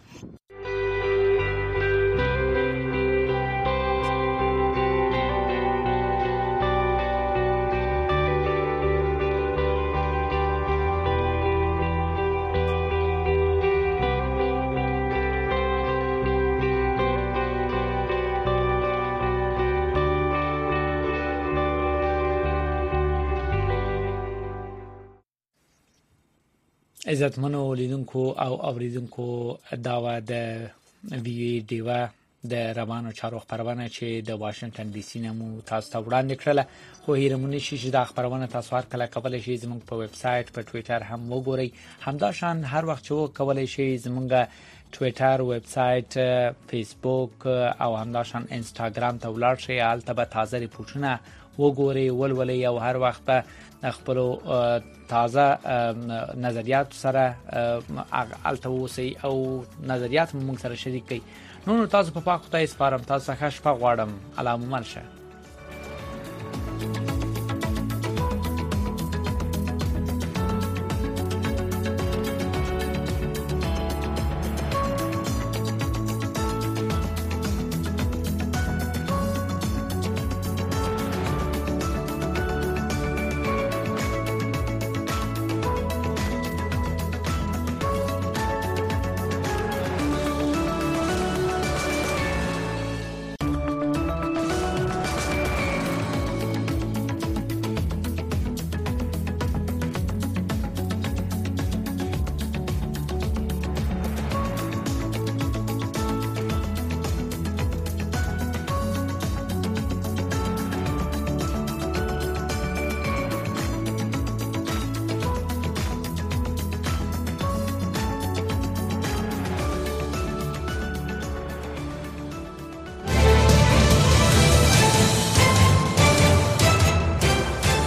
عزتمنو لیدونکو او اوریدونکو دا د وی ډیوا د روانو چارو خبرونه چې د واشنگټن ډي سي نمو تاسو ته وړاندې کړله خو هیرمونی شي چې دا خبرونه تاسو هر کله کولای شئ زموږ په ویب سټ په ټوئیټر هم وګورئ همدا شان هر وخت چې کولای شئ زموږ ټوئیټر ویب سټ فیسبوک او همدا شان انستګرام ته ولاړ شئ هلته به تازه ریپورتونه وګورئ ولولئ او هر وخت به خپل تازه نظریات سره الته اوسئ او نظریات موږ سره شریک کړئ نو تاسو په پاک خدای سپارم تاسو ښه شپه غواړم علامه مرشه